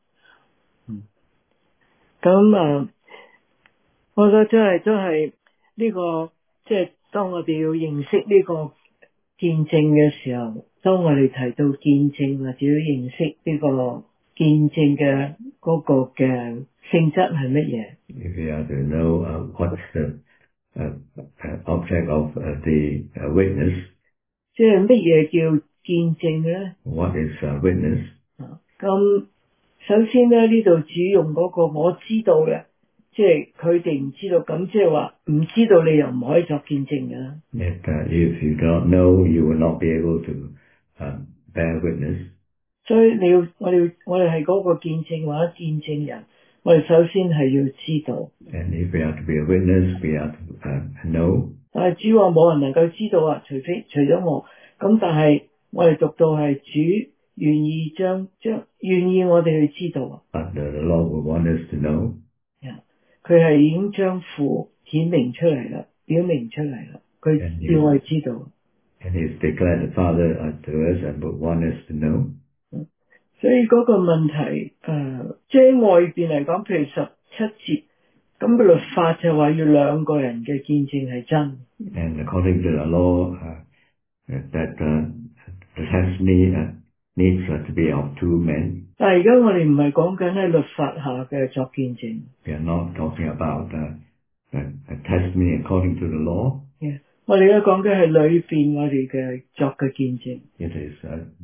咁我覺得都係呢個，即係當我哋要認識呢個見證嘅時候，當我哋提到見證或者要認識呢個見證嘅嗰個嘅性質係乜嘢？ If you have to know what's the object of the witness, 即係乜嘢叫見證咧？ what is witness? 咁首先咧，呢度主用嗰個我知道嘅，即係佢哋唔知道，咁即係話唔知道你又唔可以作見證嘅。 That if you don't know, you will not be able to bear witness. 所以我哋係嗰個見證或者見證人，我哋首先係要知道。 And if we have to be a witness, we have to know. 但係主話冇人能夠知道啊，除咗我。咁但係我哋讀到係主願意願意我哋去知道啊。 But the Lord will want us to know. 佢係已經將父顯明出嚟啦，表明出嚟啦，佢要我哋知道。 And He's declared the Father to us and would want us to know. 所以嗰個問題即係外邊嚟講，譬如17節，咁個律法就話要兩個人嘅見證係真。 And according to the law, that the testimony needs to be of two men. 但係而家我哋唔係講緊喺律法下嘅作見證。 We are not talking about a testimony according to the law. Yeah. 我哋而家講緊係裏邊我哋嘅作嘅見證。 It is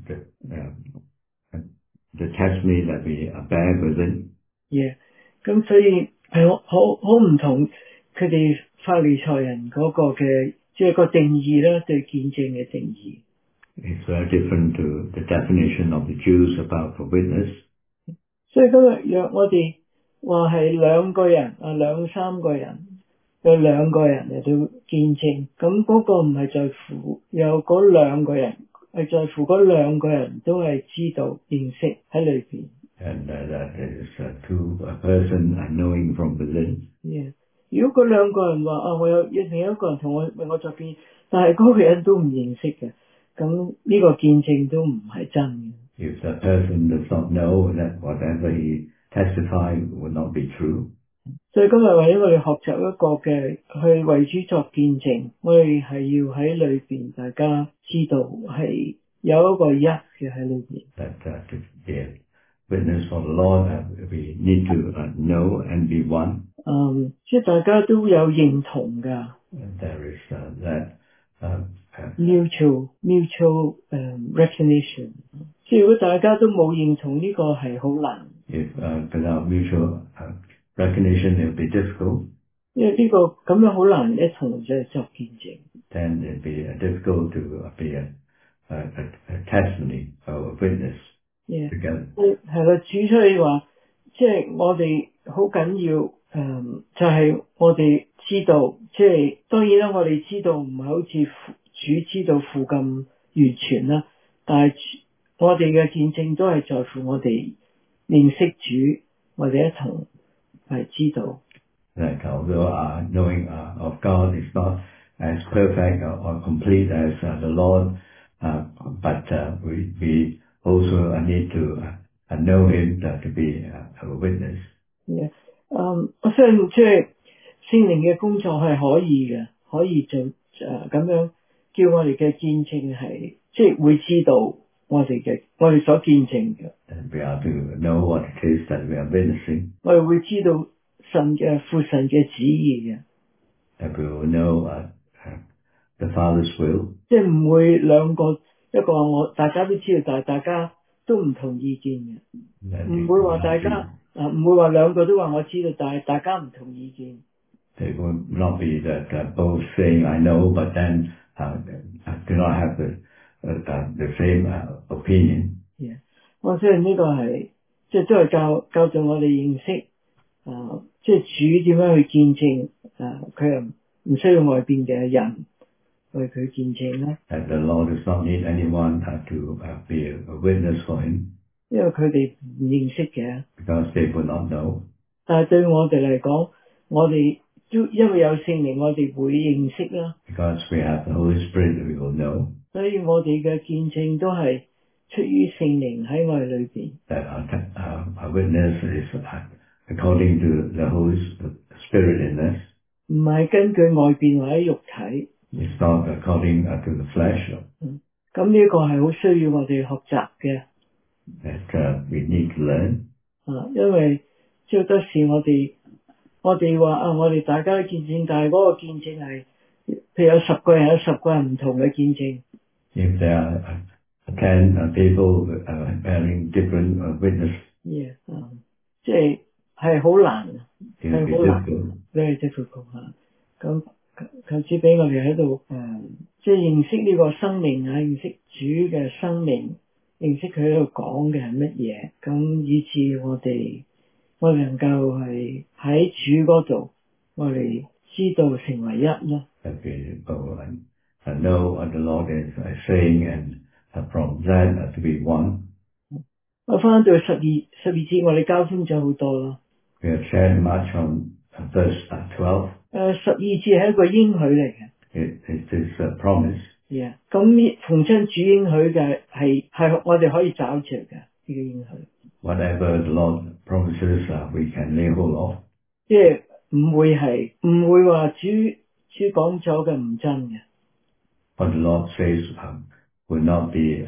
the testimony that we bear within. Yeah. 咁所以係好唔同佢哋法利賽人嗰個嘅即係個定義啦，對見證嘅定義。 It's very different to the definition of the Jews about the witness. 所以今日若我哋話係兩個人兩三個人有兩個人嚟到見證，咁嗰個唔係在乎有嗰兩個人，係在乎嗰兩個人都係知道認識喺裏邊。 And that is two person knowing from within. Yeah. 如果嗰兩個人話我有另一個人同我為我作見，但係嗰個人都唔認識嘅，咁呢個見證都唔係真嘅。 If the person does not know, that whatever he testified would not be true. 所以今日為咗我哋學習一個嘅去為主作見證，我哋係要喺裏邊大家知道係有一個一嘅喺裏邊。 That to bear witness for the Lord, we need to know and be one. 即係大家都有認同㗎。 There is that mutual recognition。即係如果大家都冇認同呢個係好難。 If without mutual recognition, it will be difficult. 因為呢個咁樣好難一同作見證。 Then it will be difficult to be a testimony or a witness together. 係啦，主出去話，即係我哋好緊要，就係我哋知道，即係當然啦，我哋知道唔係好似主知道父咁完全啦，但係我哋嘅見證都係在乎我哋認識主，我哋一同係知道。 That although our knowing of God is not as perfect or complete as the Lord, but we also need to know Him to be a witness. 我相信即係聖靈嘅工作係可以嘅，可以做咁樣叫我哋嘅見證係即係會知道我哋所見證嘅。 And we are to know what it is that we are witnessing. 我哋會知道父神嘅旨意嘅。 And we will know the Father's will. 即係唔會兩個一個大家都知道，但係大家都唔同意見嘅，唔會話大家唔會話兩個都話我知道，但係大家唔同意見。 It will not be that both saying I know, but then do not have the same opinion. 我相信呢個係即係都係教導我哋認識即係主點樣去見證佢又唔需要外邊嘅人為佢見證啦。 And the Lord does not need anyone to be a witness for Him. 因為佢哋唔認識嘅。 Because they would not know. 但係對我哋嚟講，我哋都因為有聖靈，我哋會認識啦。 Because we have the Holy Spirit, we will know. 所以我哋嘅見證都係出於聖靈喺我哋裏邊。 That our witness is according to the Holy Spirit in us. 唔係根據外邊或者肉體。 It's not according to the flesh. 咁呢個係好需要我哋學習嘅。 That we need to learn. 因為即係好多時我哋話我哋大家嘅見證，但係嗰個見證係，譬如有10個人，有10個人唔同嘅見證。 If there are 10 people bearing different witness. 即係好難，係好難 ，very difficult 咁求主俾我哋喺度即係認識呢個生命認識主嘅生命，認識佢喺度講嘅係乜嘢，咁以致我哋能夠係喺主嗰度，我哋知道成為一咯。 That we know what the Lord is saying and from that to be one. 我翻到12節，我哋交通咗好多咯。 We have shared much on verse 12. 12節係一個應許嚟嘅。 It is a promise. 咁逢親主應許嘅係我哋可以找着嘅呢個應許。 Whatever the Lord promises, we can lay hold of. 即係唔會話主講咗嘅唔真嘅。 What the Lord says will not be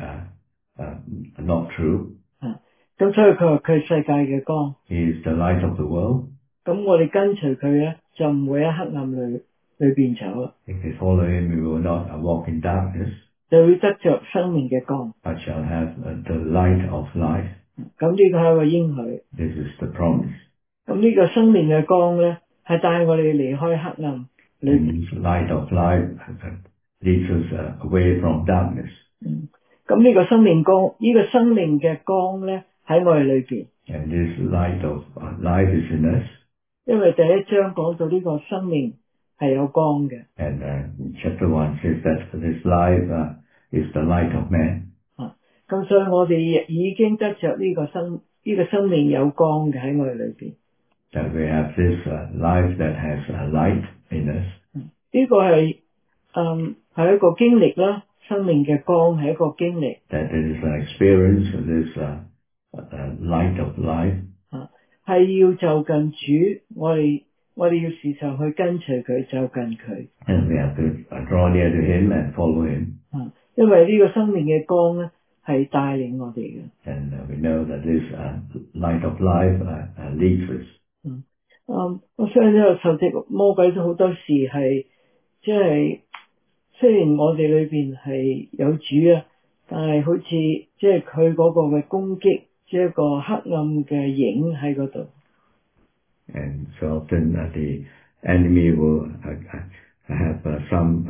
not true. 咁所以佢話佢係世界嘅光。 He is the light of the world. 咁我哋跟隨佢咧，就唔會喺黑暗裏邊走啦。 If we follow Him, we will not walk in darkness. 就會得着生命嘅光。 But shall have the light of life. 咁呢個係一個應許。 This is the promise. 咁呢個生命嘅光咧，係帶我哋離開黑暗。 This light of life leads us away from darkness. 咁呢個生命光，呢個生命嘅光咧喺我哋裏邊。 And this light of life is in us. 因為第一章講到呢個生命係有光嘅。 And chapter 1 says that this life is the light of man. 咁所以我哋已經得着呢個生命有光嘅喺我哋裏邊。 That we have this life that has a light in us. 呢個係一個經歷啦，生命嘅光係一個經歷。 That it is an experience, this light of life. 係要就近主，我哋要時常去跟隨佢，就近佢。 And we have to draw near to Him and follow Him. 因為呢個生命嘅光咧係帶領我哋嘅。 And we know that this light of life leads us. 我相信呢個仇敵魔鬼都好多時係即係雖然我哋裏邊係有主啊，但係好似即係佢嗰個嘅攻擊，即係一個黑暗嘅影喺嗰度。 And so often the enemy will have some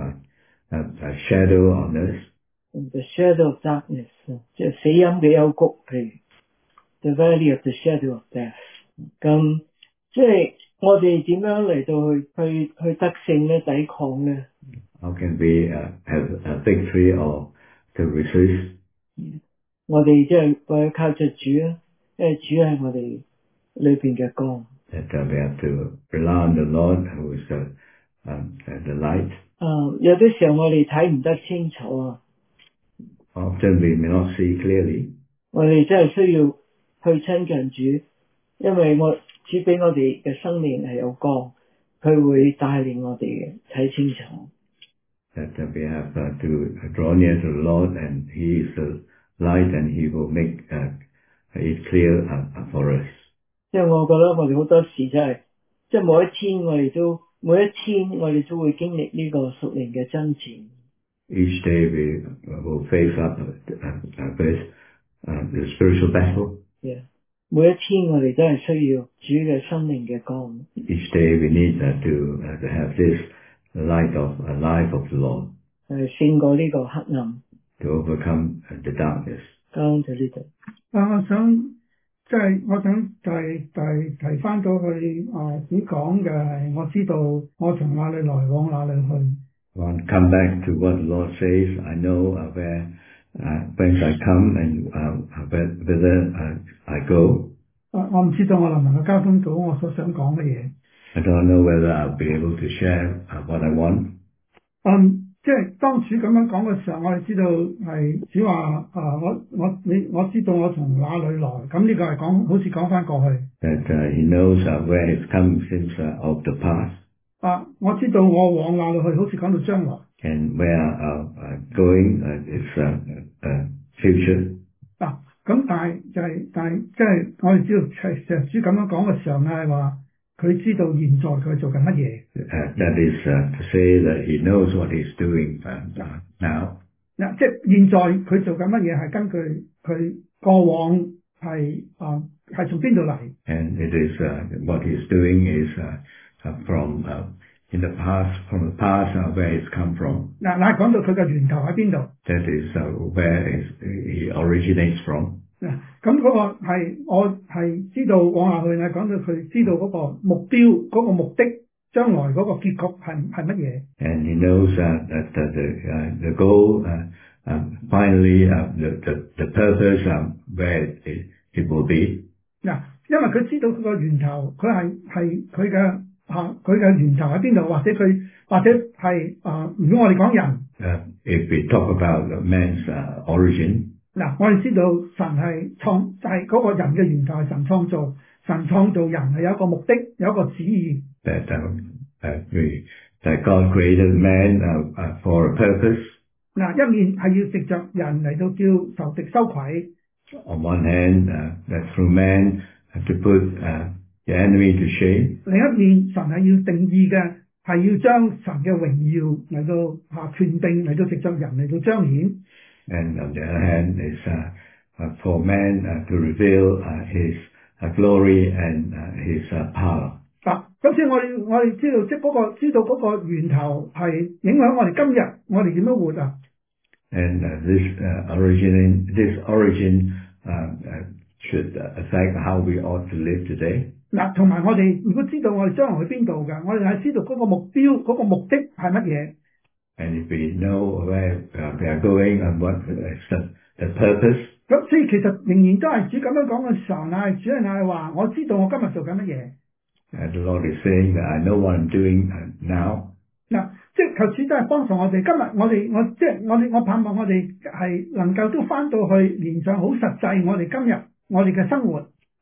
shadow on us. The shadow of darkness， 即係死蔭嘅幽谷，譬如 the valley of the shadow of death。咁即係我哋點樣嚟到去得勝咧，抵抗咧？ How can we have a victory or to resist? 我哋即係為靠着主啊，因為主係我哋裏邊嘅光。 That we have to rely on the Lord who is the light. 有啲時候我哋睇唔得清楚啊。 Often we may not see clearly. 我哋真係需要去親近主，因為主俾我哋嘅生命係有光，佢會帶領我哋嘅睇清楚。 That we have to draw near to the Lord, and He is the light, and He will make it clear for us. 即係我覺得我哋好多時真係，即係每一天我哋都會經歷呢個屬靈嘅爭戰。 Each day we will face up with the spiritual battle. Yeah. 每一天我哋都係需要主嘅生命嘅光。 Each day we need to have this light of a life of the Lord. 勝過呢個黑暗。 To overcome the darkness. 講到呢度。 我想提翻到去主講嘅係，我知道我從哪裏來往哪裏去。 I want to come back to what the Lord says. I know whence I come and whither I go. 我唔知道我能唔能夠交通到我所想講嘅嘢。 I don't know whether I'll be able to share what I want. 即係當主咁樣講嘅時候，我哋知道係主話我知道我從哪裏來，咁呢個係好似講翻過去。 That He knows where He's come since of the past. 我知道我往哪裏去，好似講到將來。 And where going is future. 咁但係即係我哋知道主咁樣講嘅時候咧，係話佢知道現在佢做緊乜嘢。 That is to say that He knows what He's doing now. 即係現在佢做緊乜嘢係根據佢過往係從邊度嚟。 And it is what He's doing is from in the past, from the past where He's come from. 講到佢嘅源頭喺邊度。 That is where He originates from. 咁嗰個係我係知道往下去咧，講到佢知道嗰個目標、嗰個目的，將來嗰個結局係乜嘢。 And He knows that the goal, finally, the purpose, where it will be. 因為佢知道佢個源頭，佢係佢嘅源頭喺邊度，或者係如果我哋講人。 If we talk about man's origin. 我哋知道神係就係嗰個人嘅源頭係神創造，神創造人係有一個目的，有一個旨意。 That God created man for a purpose. 一面係要藉着人嚟到叫仇敵羞愧。 On one hand, that through man to put the enemy to shame. 另一面，神係要定義嘅，係要將神嘅榮耀嚟到權定嚟到藉着人嚟到彰顯。 And on the other hand is for man to reveal his glory and his power. 咁所以我哋知道，即係知道嗰個源頭係影響我哋今日我哋點樣活啊。 And this origin should affect how we ought to live today. 同埋我哋如果知道我哋將來去邊度嘅，我哋係知道嗰個目標、嗰個目的係乜嘢。 And if we know where we are going and what is the purpose. 咁所以其實仍然都係主咁樣講嘅時候，主係話我知道我今日做緊乜嘢。 The Lord is saying that I know what I'm doing now. 即係求主都係幫助我哋。今日我盼望我哋係能夠都翻到去連上好實際我哋今日我哋嘅生活。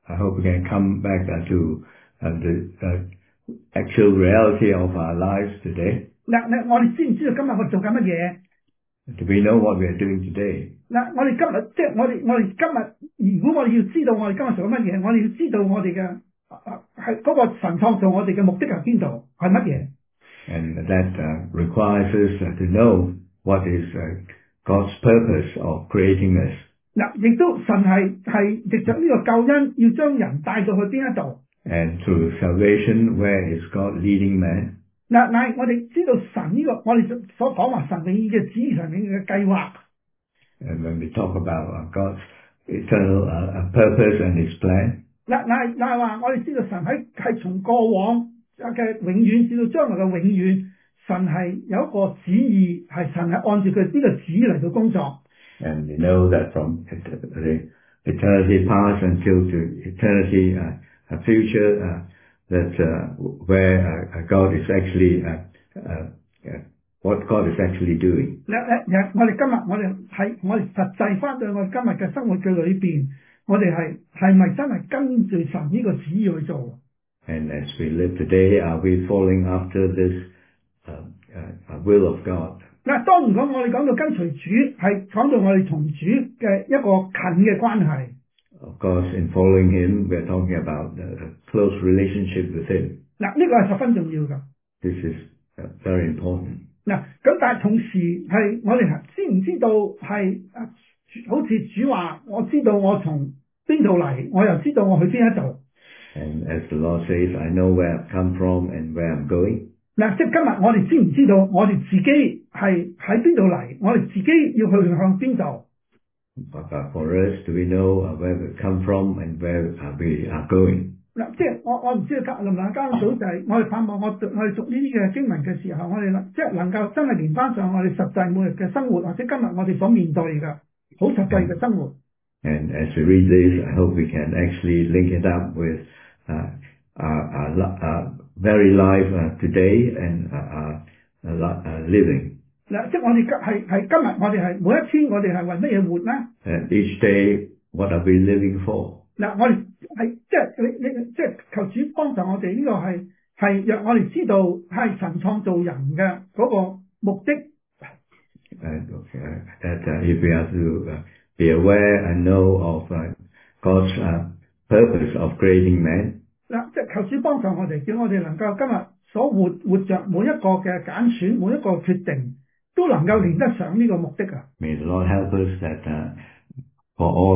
I hope we can come back to the actual reality of our lives today. 我哋知唔知道今日我做緊乜嘢？ Do we know what we are doing today? 我哋今日即係我哋今日，如果我哋要知道我哋今日做緊乜嘢，我哋要知道我哋嘅係嗰個神創造我哋嘅目的係邊度，係乜嘢？ And that requires us to know what is God's purpose of creating us. 亦都神係藉着呢個救恩，要將人帶到去邊一度？ And through salvation, where is God leading man? 我哋知道神呢個我哋所講話神永遠嘅旨意，神永遠嘅計劃。 And when we talk about God's eternal purpose and His plan. 係話我哋知道神係從過往嘅永遠至到將來嘅永遠，神係有一個旨意，係神係按照佢呢個旨意嚟到工作。 And we know that from the eternity past until to eternity future, that where God is actually what God is actually doing. 我哋今日我哋實際翻到我哋今日嘅生活嘅裏邊，我哋係咪真係跟住神呢個旨意去做？ And as we live today, are we following after this will of God? 當然我哋講到跟隨主，係講到我哋同主嘅一個近嘅關係。 Of course, in following Him, we are talking about a close relationship with Him. 呢個係十分重要㗎。 This is very important. 咁但係同時係我哋知唔知道係好似主話，我知道我從邊度嚟，我又知道我去邊一度。 And as the Lord says, I know where I've come from and where I'm going. 即係今日我哋知唔知道我哋自己係喺邊度嚟，我哋自己要去向邊度？ But for us, do we know where we come from and where we are going? 即係我唔知道林家早就係我哋盼望我哋讀呢啲嘅經文嘅時候，我哋即係能夠真係連翻上我哋實際每日嘅生活，或者今日我哋所面對嘅好實際嘅生活。 And as we read this, I hope we can actually link it up with our very life today and our living. 即係我哋係今日我哋係每一天我哋係為乜嘢活咧？ And each day, what are we living for? 我哋係即係即係求主幫助我哋呢個係讓我哋知道係神創造人嘅嗰個目的。 That if we are to be aware and know of God's purpose of creating man. 即係求主幫助我哋，叫我哋能夠今日所活着每一個嘅揀選，每一個決定，都能夠連得上呢個目的啊！ May the Lord help us that for all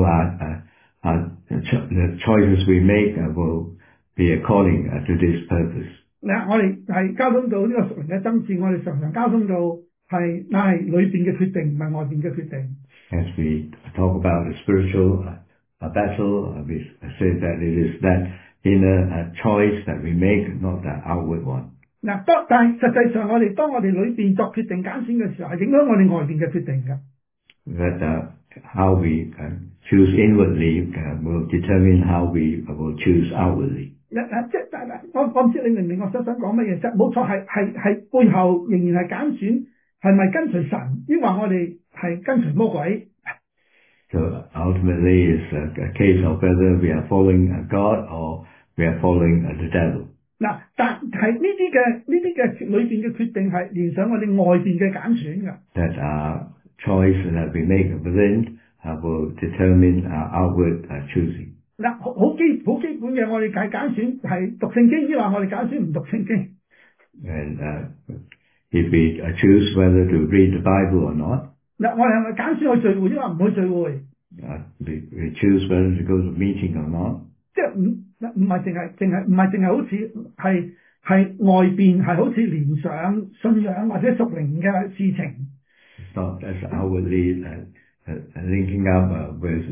the choices we make will be according to this purpose. 我哋係交通到呢個屬靈嘅爭戰，我哋常常交通到係裏邊嘅決定，唔係外邊嘅決定。 As we talk about the spiritual battle, we say that it is that inner choice that we make, not the outward one. 但係實際上當我哋裏邊作決定揀選嘅時候，係影響我哋外邊嘅決定㗎。 That how we choose inwardly will determine how we will choose outwardly. 即係我唔知你明唔明我想講乜嘢啫？冇錯，係背後仍然係揀選，係咪跟隨神，抑或我哋係跟隨魔鬼？ So ultimately, it's a case of whether we are following God or we are following the devil. 但係呢啲嘅裏邊嘅決定係連上我哋外邊嘅揀選㗎。 That our choice that we make within will determine our outward choosing. 好基本嘅，我哋揀選係讀聖經，抑或我哋揀選唔讀聖經。 And if we choose whether to read the Bible or not. 我哋係咪揀選去聚會，抑或唔去聚會？ We choose whether to go to meeting or not. 即係唔係淨係好似係外邊係好似連上信仰或者屬靈嘅事情。 It's not as outwardly linking up with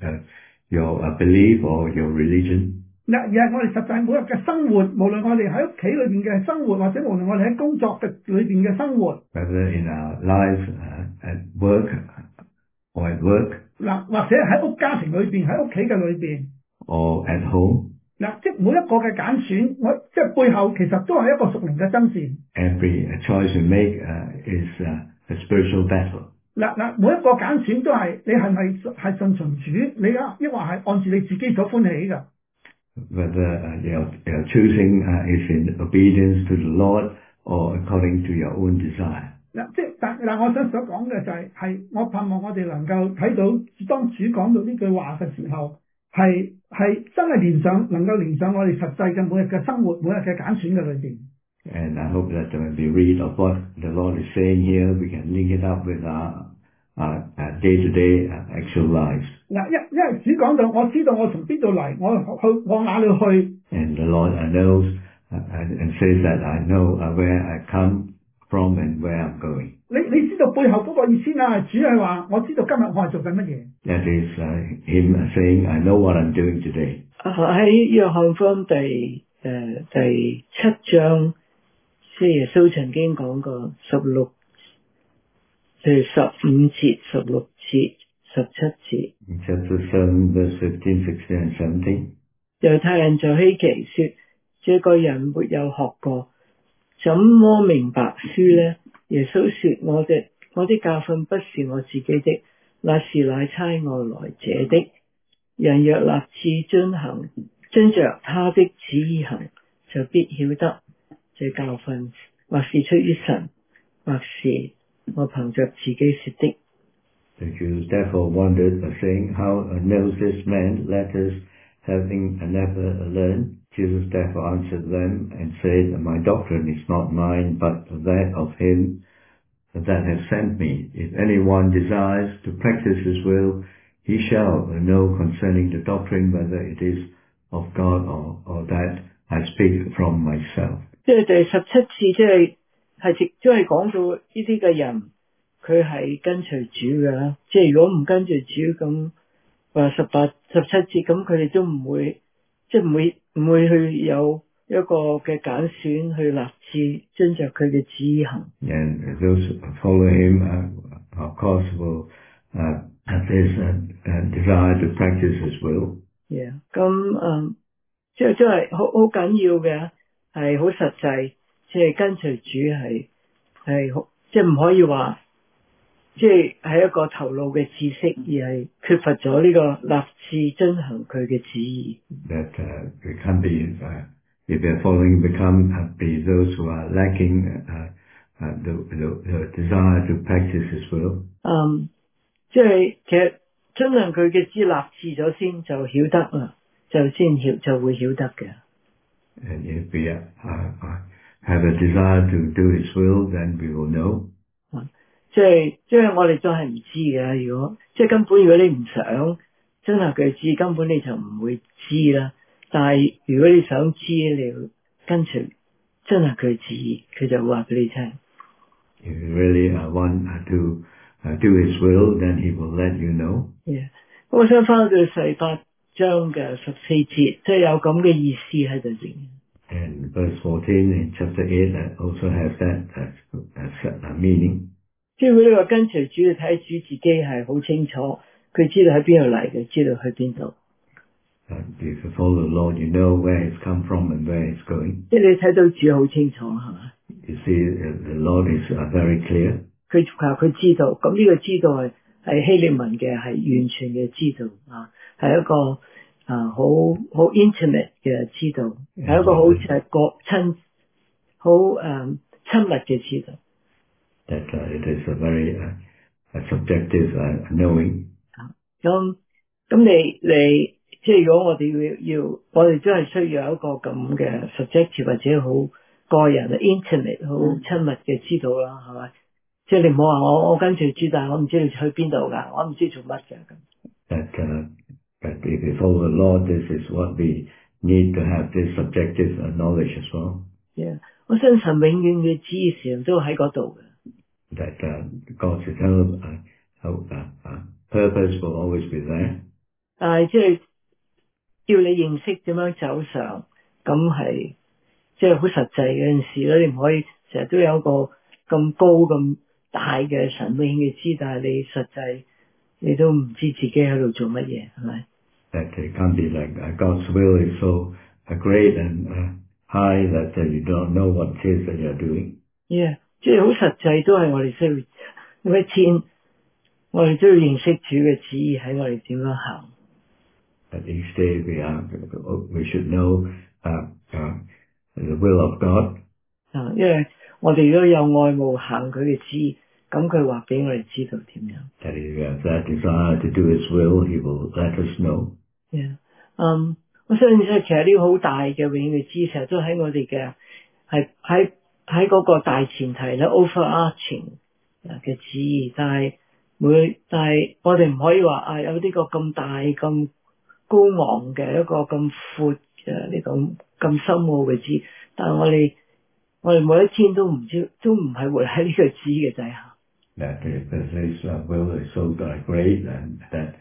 your belief or your religion. 而係我哋實際每日嘅生活，無論我哋喺屋企裏邊嘅生活，或者無論我哋喺工作嘅裏邊嘅生活。 Whether in our life at work or at work. 或者喺屋家庭裏邊，喺屋企嘅裏邊。 Or at home. 即係每一個嘅揀選，即係背後其實都係一個屬靈嘅爭戰。 Every choice we make is a spiritual battle. 每一個揀選都係你係咪係順從主，你抑或係按住你自己所歡喜㗎？ whether your choosing is in obedience to the Lord or according to your own desire. 嗱，我想所講嘅就係我盼望我哋能夠睇到，當主講到呢句話嘅時候，係真係能夠連上我哋實際嘅每日嘅生活，每日嘅揀選嘅裏邊。 And I hope that when we read of what the Lord is saying here, we can link it up with our day-to-day actual lives. 嗱，因為主講到，我知道我從邊度嚟，我往哪裏去。 And the Lord knows and says that I know where I come from and where I'm going. 你知道背後嗰個意思啦，主係話我知道今日我係做緊乜嘢。 That is him saying, I know what I'm doing today. 喺約翰福音第7章，即係耶穌曾經講過15節、16節、17節。 Chapter 7, verse 15, 16, and 17. 猶太人就希奇說：這個人沒有學過，怎麼明白書呢？耶穌說：我的教訓不是我自己的，那是乃差我來者的。人若立志遵着他的旨意行，就必曉得這教訓或是出於神，或是我憑着自己說的。 The Jews therefore wondered, saying, How knows this man letters, having never learned? Jesus therefore answered them and said, My doctrine is not mine, but that of him that has sent me. If anyone desires to practice his will, he shall know concerning the doctrine whether it is of God or that I speak from myself. 即係第17節，即係講到呢啲嘅人，佢係跟隨主嘅。即係如果唔跟隨主，咁話17節，咁佢哋都唔會，即係唔會去有一個嘅揀選去立志遵着佢嘅旨意行。 And those who follow him, of course, will have this desire to practice his will. Yeah， 咁即係好緊要嘅，係好實際，即係跟隨主係好，即係唔可以話，即係一個頭腦嘅知識，而係缺乏咗呢個立志遵行佢嘅旨意。 That it can be, if they're following, be those who are lacking the desire to practice his will. 即係其實遵行佢嘅旨，立志咗先就曉得啦，就會曉得嘅。 And if we have a desire to do his will, then we will know. 即係我哋都係唔知嘅。如果根本如果你唔想遵行佢嘅旨，根本你就唔會知啦。但係如果你想知，你要跟隨遵行佢嘅旨意，佢就會話俾你聽。 If you really want to do his will, then he will let you know. Yeah. 我想翻到第8章嘅14節，即係有咁嘅意思喺度邊。 And verse 14 in chapter 8 also has that meaning. 即係如果你話跟隨主，睇主自己係好清楚，佢知道喺邊度嚟嘅，知道去邊度。 If you follow the Lord, you know where it's come from and where it's going. 即係你睇到主好清楚，係嘛？ You see, the Lord is very clear. 佢知道，咁呢個知道係希臘文嘅，係完全嘅知道啊，係一個好 intimate 嘅知道，係一個好親密嘅知道。 That it is a very subjective knowing. 咁你即係如果我哋我哋真係需要有一個咁嘅 subjective 或者好個人 intimate 好親密嘅知道啦，係咪？即係你唔好話我跟隨主，但係我唔知你去邊度㗎，我唔知做乜嘅咁。 But if we follow the Lord, this is what we need to have this subjective knowledge as well. Yeah， 我相信神永遠嘅旨意時都喺嗰度嘅。 That God's eternal purpose will always be there. 但係即係要你認識點樣走上，咁係即係好實際嘅件事啦。你唔可以成日都有一個咁高咁大嘅神永嘅知，但係你實際你都唔知自己喺度做乜嘢，係咪？ That it can't be like God's will is so great and high that you don't know what it is that you're doing. Yeah， 即係好實際，都係我哋需要每一天，我哋都要認識主嘅旨意喺我哋點樣行。 that each day we should know the will of God. 因為我哋都有愛慕行佢嘅旨意，咁佢話俾我哋知道點樣。 That if we have that desire to do His will, He will let us know. Yeah. 我相信其實呢個好大嘅永遠嘅知識都喺我哋嘅係喺嗰個大前提咧 overarching 嘅旨意，但係我哋唔可以話有呢個咁大咁高昂嘅一個咁闊嘅呢個咁深奧嘅旨，但係我哋每一天都唔係活喺呢個旨嘅底下。 That His will is so great and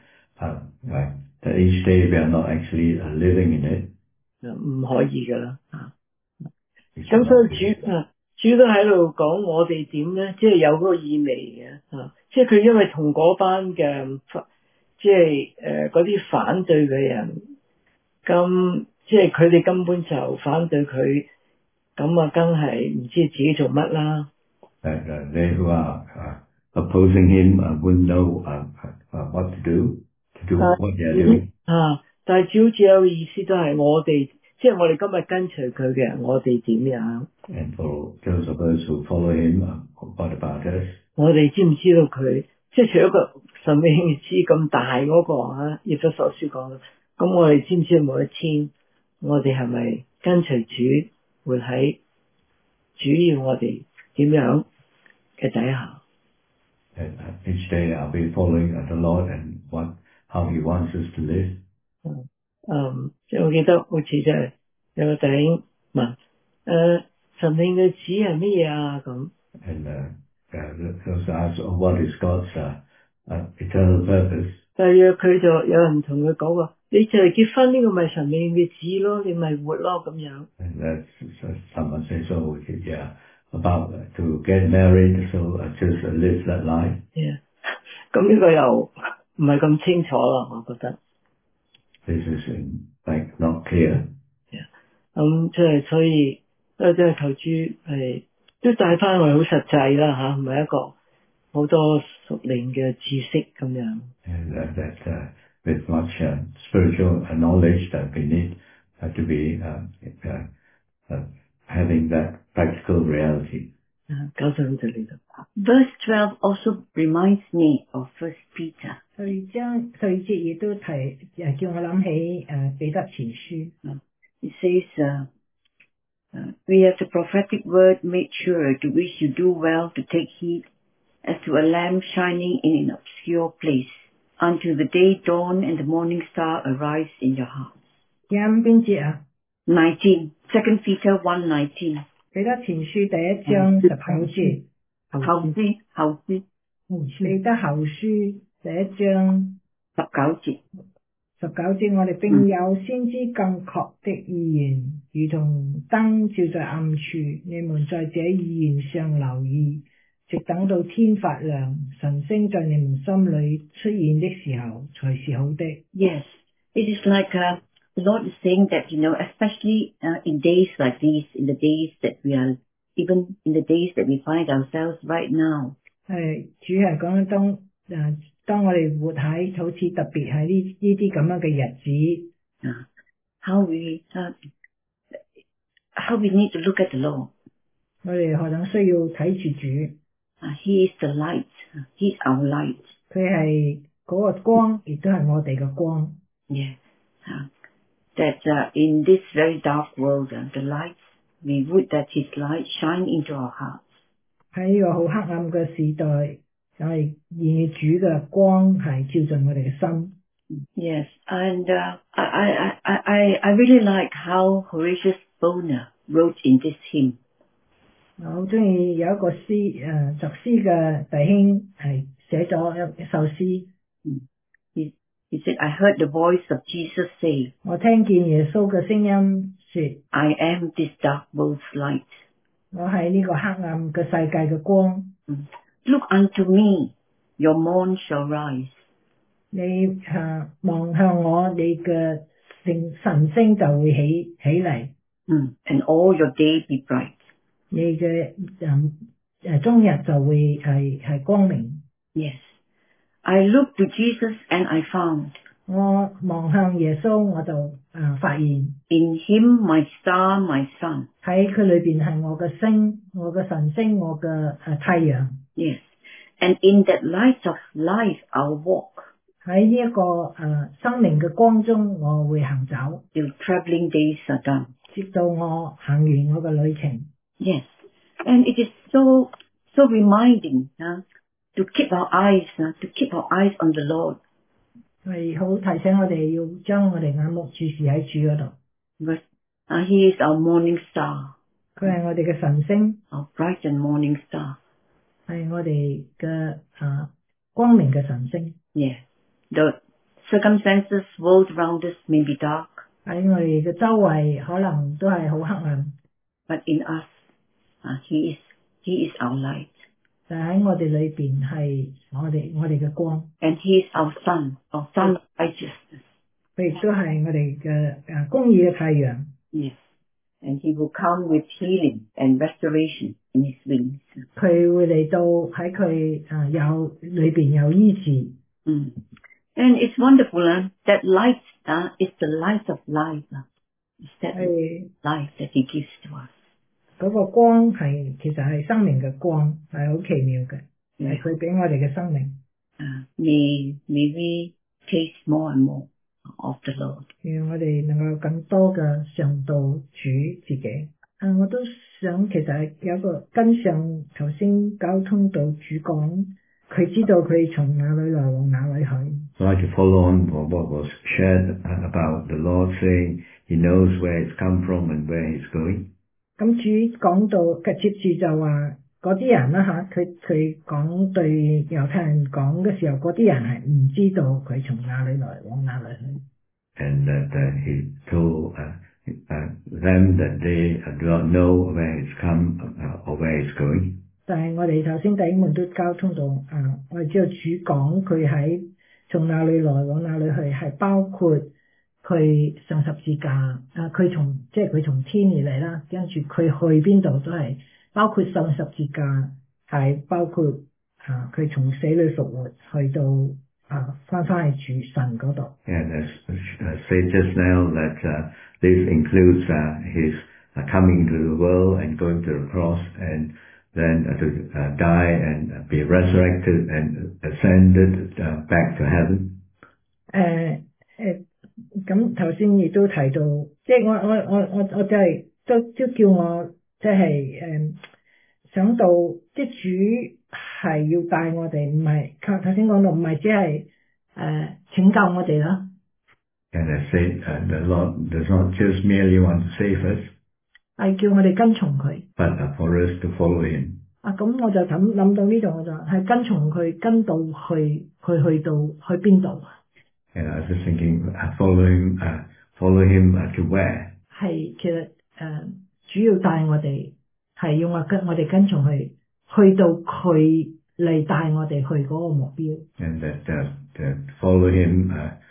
that each day we are not actually living in it. 唔可以噶啦。咁所以主都喺度講我哋點咧，即係有嗰個意味嘅。即係佢因為同嗰班嘅即係嗰啲反對嘅人，咁即係佢哋根本就反對佢，咁啊梗係唔知自己做乜啦。 They who are opposing him wouldn't know what to do what they are doing. 但係主好似有個意思都係我哋，即係我哋今日跟隨佢嘅人，我哋點樣 ？And for those of us who follow him, what about us? 我哋知唔知道佢？即係除咗個神秘嘅知咁大嗰個亦都所書講嘅，咁我哋知唔知道每一天我哋係咪跟隨主活喺主要我哋點樣嘅底下？ Each day I'll be following the Lord and how He wants us to live. 即係我記得好似即係有個弟兄問神秘嘅旨係乜嘢啊咁。 And those ask, what is God's eternal purpose? 但係佢就有人同佢講話，你就係結婚呢個咪神秘嘅旨咯，你咪活咯咁樣。 And someone says, oh yeah, about to get married, so just live that life. Yeah. 咁呢個又唔係咁清楚啦，我覺得。 This is like not clear. Yeah. 即係所以即係求主係都帶翻我哋好實際啦吓，唔係一個好多屬靈嘅知識咁樣。 And that with much spiritual knowledge that we need to be having that practical reality. 95就呢度。 Verse 12 also reminds me of 1 Peter. 12節亦都叫我諗起彼得前書。 It says, we have the prophetic word made sure, to which you do well to take heed, as to a lamp shining in an obscure place, until the day dawn and the morning star arise in your hearts. 啱邊節啊？ 19. 2 Peter 1:19. 彼得前書第1章19節。 後書。 彼得後書第1章 19節。 19節，我哋並有先知更確的意言，如同燈照在暗處，你們在這意言上留意，直等到天發亮，神星在你們心裏出現的時候，才是好的。 Yes, it is like the Lord is saying that, especially in days like these, in the days that we are, even in the days that we find ourselves right now. 主係講當我哋活喺好似特別喺呢啲咁樣嘅日子， how we need to look at the Lord. 我哋可能需要睇住主。 He is the light. He is our light. 佢係嗰個光，亦都係我哋嘅光。 Yeah. That in this very dark world, the light, we would that His light shine into our hearts. 喺呢個好黑暗嘅時代，就係願主嘅光係照進我哋嘅心。 Yes, and I really like how Horatius Bonar wrote in this hymn. 我好中意有一個詩作詩嘅弟兄係寫咗一首詩。 He said, I heard the voice of Jesus say, 我聽見耶穌嘅聲音說 I am this dark world's light. 我係呢個黑暗嘅世界嘅光。 Look unto me, your morn shall rise. 你望向我，你嘅晨星就會起嚟。 And all your day be bright. 你嘅終日就會係光明。 Yes. I looked to Jesus and I found. 我望向耶穌，我就發現 In him my star, my sun. 喺佢裏邊係我嘅星，我嘅神星，我嘅太陽。 Yes. And in that light of life I'll walk. 喺呢一個生命嘅光中，我會行走， Till traveling days are done. 直到我行完我嘅旅程。 Yes. And it is so reminding to keep our eyes on the Lord. 係好提醒我哋要將我哋眼目注視喺主嗰度。 Because he is our morning star. 佢係我哋嘅神星， Our bright and morning star. 係我哋嘅光明嘅神星。 Yes. The circumstances, world around us may be dark. 喺我哋嘅周圍可能都係好黑暗， But in us, he is our light. 但係喺我哋裏邊係我哋嘅光， And he is our sun of righteousness. 佢亦都係我哋嘅公義嘅太陽。 Yes. And he will come with healing and restoration in his wings. 佢會嚟到喺佢裏邊有醫治。 And it's wonderful that light is the light of life. It's that life that he gives to us. 嗰個光其實係生命嘅光，係好奇妙嘅，係佢俾我哋嘅生命。 May we taste more and more of the Lord. 讓我哋能夠更多嘅嘗到主自己。我都想其實係有一個跟上頭先交通到主講，佢知道佢從哪裏來往哪裏去。 So I like to follow on what was shared about the Lord saying he knows where it's come from and where he's going. 咁主講到接住就話嗰啲人啦佢講對猶太人講嘅時候，嗰啲人係唔知道佢從哪裏來往哪裏去。 And that he told them that they do not know where it's come or where it's going. 但係我哋頭先弟兄們都交通到我哋知道主講佢喺從哪裏來往哪裏去，係包括佢上十字架佢從天而嚟啦，跟住佢去邊度都係包括上十字架，係包括佢從死裏復活去到翻去主神嗰度。 And as said just now that this includes his coming to the world and going to the cross and then to die and be resurrected and ascended back to heaven. 咁頭先亦都提到，即係我就係都叫我即係想到，即係主係要帶我哋，唔係頭先講到唔係只係拯救我哋啦。 And I say the Lord does not just merely want to save us, 係叫我哋跟從佢。 but for us to follow him. 咁我就諗到呢度，我就係跟從佢，跟到去邊度。 And I was just thinking, follow him to where? 係其實主要帶我哋係要我哋跟從佢，去到佢嚟帶我哋去嗰個目標。 And that follow him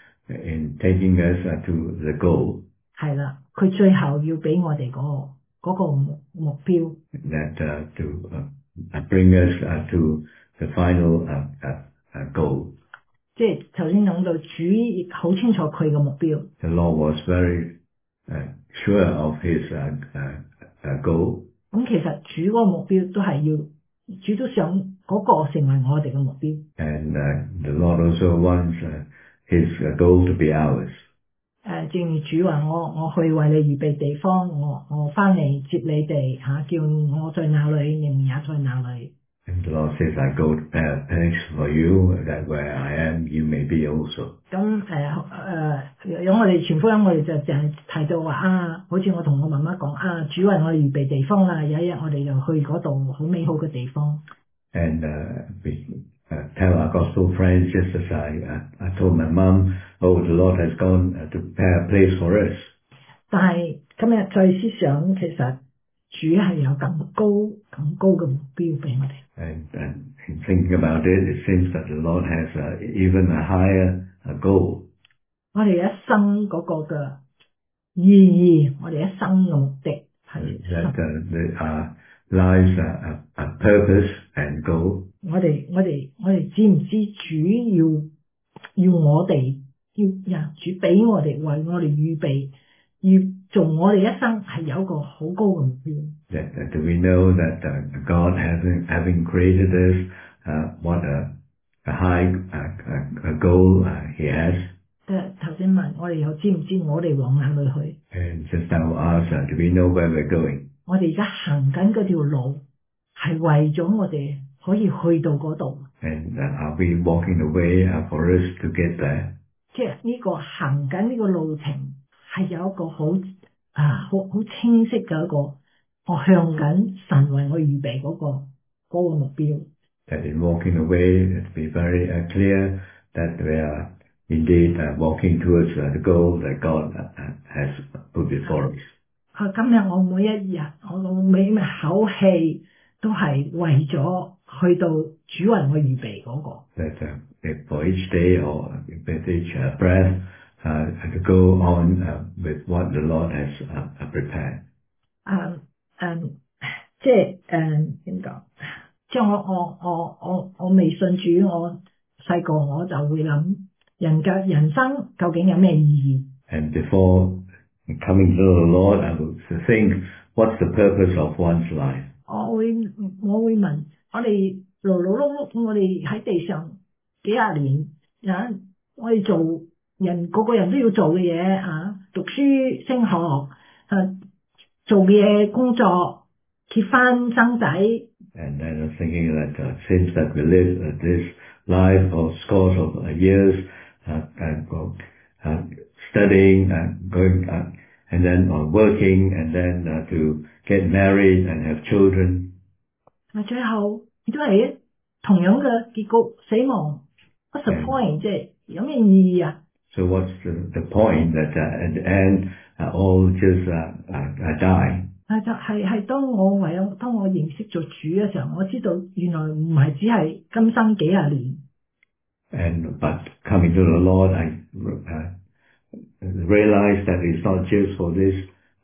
in taking us to the goal. 係啦，佢最後要俾我哋嗰個目標。 That to bring us to the final goal. 即係頭先講到主亦好清楚佢嘅目標。 The Lord was very sure of his goal. 咁其實主嗰個目標都係主都想嗰個成為我哋嘅目標。 And the Lord also wants his goal to be ours. 正如主話我去為你預備地方，我翻嚟接你哋叫我在哪裏，你們也在哪裏。 And the Lord says, I go to prepare a place for you, that where I am, you may be also. 咁有我哋傳福音，我哋就淨係提到話好似我同我媽媽講主為我哋預備地方啦，有一日我哋就去嗰度好美好嘅地方。 And we tell our gospel friends, just as I told my mom, the Lord has gone to prepare a place for us. 但係今日再思想，其實主係有更高嘅目標俾我哋。 And in thinking about it, it seems that the Lord has even a higher goal. 我哋一生嗰個嘅意義，我哋一生嘅目的係 that our lives are purpose and goal. 我哋知唔知主要我哋主俾我哋為我哋預備，要做我哋一生係有一個好高嘅目標。 That we know that God having created us, what a high goal He has. 頭先問我哋又知唔知我哋往哪裏去 And just now asked, do we know where we're going? 我哋而家行緊嗰條路係為咗我哋可以去到嗰度。 And are we walking the way for us to get there? 即係呢個行緊呢個路程係有一個好清晰嘅一個，我向緊神為我預備嗰個目標。 That in walking the way, it be very clear that we are indeed walking towards the goal that God has put before us. 今日我每一日，我每一口氣都係為咗去到主為我預備嗰個。 That for each day or with each breath, to go on with what the Lord has prepared. 即係點講？即係我未信主，我細個我就會諗人生究竟有咩意義 ？And before coming to the Lord, I would think, what's the purpose of one's life? 我會問，我哋勞勞碌碌，我哋喺地上幾廿年我哋做個個人都要做嘅嘢讀書升學做嘢工作結婚生仔。 And then I was thinking that since that we live this life of scores of years, studying, going, and then working, and then to get married and have children. 最後亦都係同樣嘅結局，死亡。What's the point？ 即係有咩意義啊 ？So what's the point that at the end all just die？ 就係當我認識咗主嘅時候，我知道原來唔係只係今生幾廿年。 But coming to the Lord, I realized that it's not just for this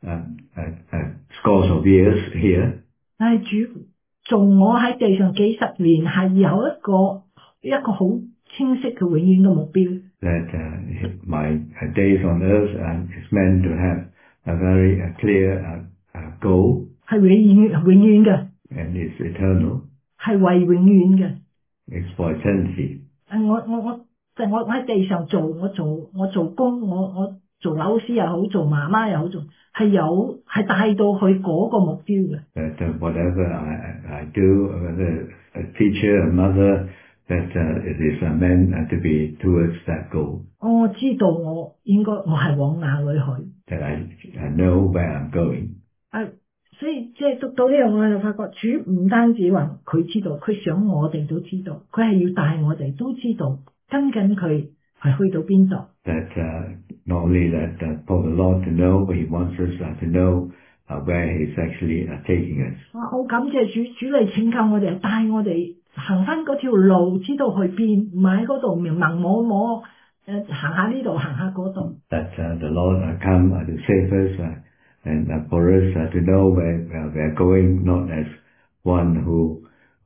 scores of years here. 但係主做我喺地上幾十年，係有一個好清晰嘅永遠嘅目標。 That my days on earth is meant to have a very clear goal. 係永遠嘅。 And it's eternal. 係為永遠嘅。 It's for eternity. 我喺地上做，我做工，我做老師又好，做媽媽又好，係帶到去嗰個目標嘅。 That whatever I do, whether a teacher, a mother, that it is meant to be towards that goal. 我知道我係往哪裏去。 That I know where I'm going. 所以即係讀到呢樣，我就發覺主唔單止話佢知道，佢想我哋都知道，佢係要帶我哋都知道，跟緊佢係去到邊度。 That not only that for the Lord to know, but He wants us to know where He's actually taking us. 好感謝主嚟拯救我哋，帶我哋行翻嗰條路，知道去邊，唔喺嗰度盲摸摸行下呢度，行下嗰度。 That the Lord come to save us. And for us to know where we are going, not as one who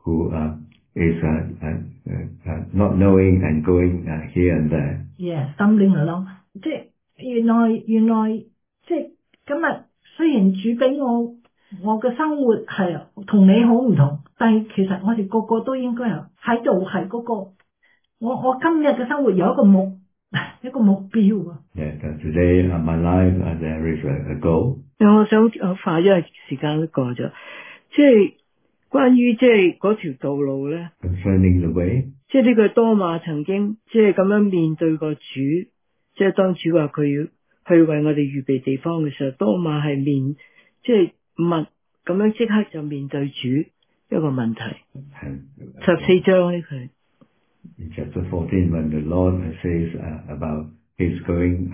is not knowing and going here and there. Yeah, stumbling along. 即係原來即係今日雖然主俾我嘅生活係同你好唔同，但係其實我哋個個都應該喺度係嗰個我今日嘅生活有一個目標啊。 Yeah, today in my life there is a goal. 我想快，因為時間都過咗，即係關於即係嗰條道路咧。 Concerning the way， 即係呢個多馬曾經即係咁樣面對過主，即係當主話佢要去為我哋預備地方嘅時候，多馬係即係問咁樣即刻就面對主一個問題。14章呢佢。 In chapter 14, when the Lord says about his going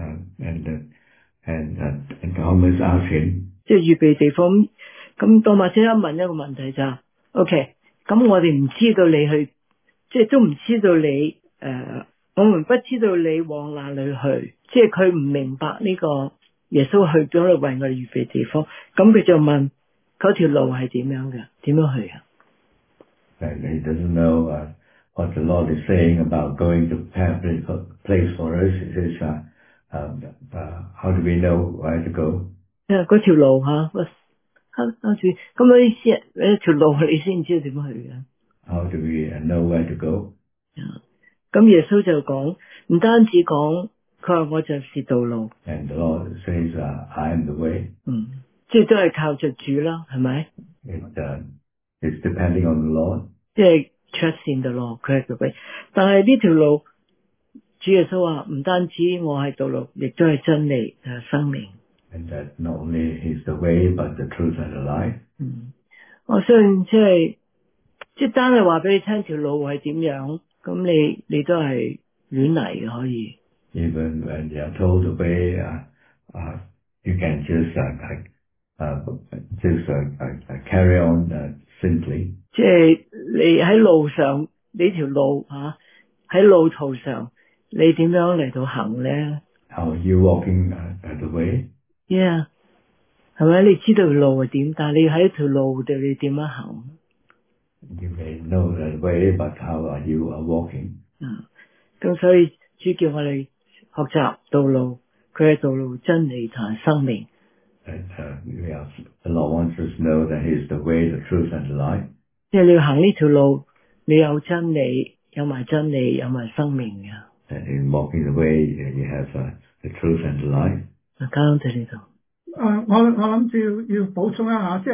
and Thomas asked him， 即係預備地方，咁多馬即刻問一個問題就，OK， 咁我哋唔知道你去，即係都唔知道你我們不知道你往哪裏去，即係佢唔明白呢個耶穌去咗嚟為我哋預備地方，咁佢就問嗰條路係點樣嘅，點樣去啊？ And he doesn't know what the Lord is saying about going to prepare a place for us. It is, how do we know where to go? 嗰條路嚇，咁嘅意思，一條路你先知道點去嘅。 How do we know where to go? 咁耶穌就講，唔單止講，佢話我就是道路。 And the Lord says, I am the way. 即係都係靠着主啦，係咪？ It's depending on the Lord. 即係 trust in the Lord， 佢係個way。但係呢條路，主耶穌話唔單止我係道路，亦都係真理生命。 And that not only is the way, but the truth and the life. 我相信即係單係話俾你聽條路係點樣，咁你都係亂嚟嘅可以。 Even when you are told the way, you can just carry on simply. 即係你喺路上呢條路喺路途上，你點樣嚟到行咧 How are you walking the way? ？Yeah， 係咪？你知道條路係點，但係你喺條路度你點樣行 You may know the way, but how are you walking? 咁所以主叫我哋學習道路，佢係道路、真理同埋生命。 And the Lord wants us to know that He is the way, the truth, and the life. 即係你要行呢條路，你有真理，有埋真理，有埋生命嘅。 And in walking the way, you have the truth and the life. 講到呢度。 我諗住要補充一下，即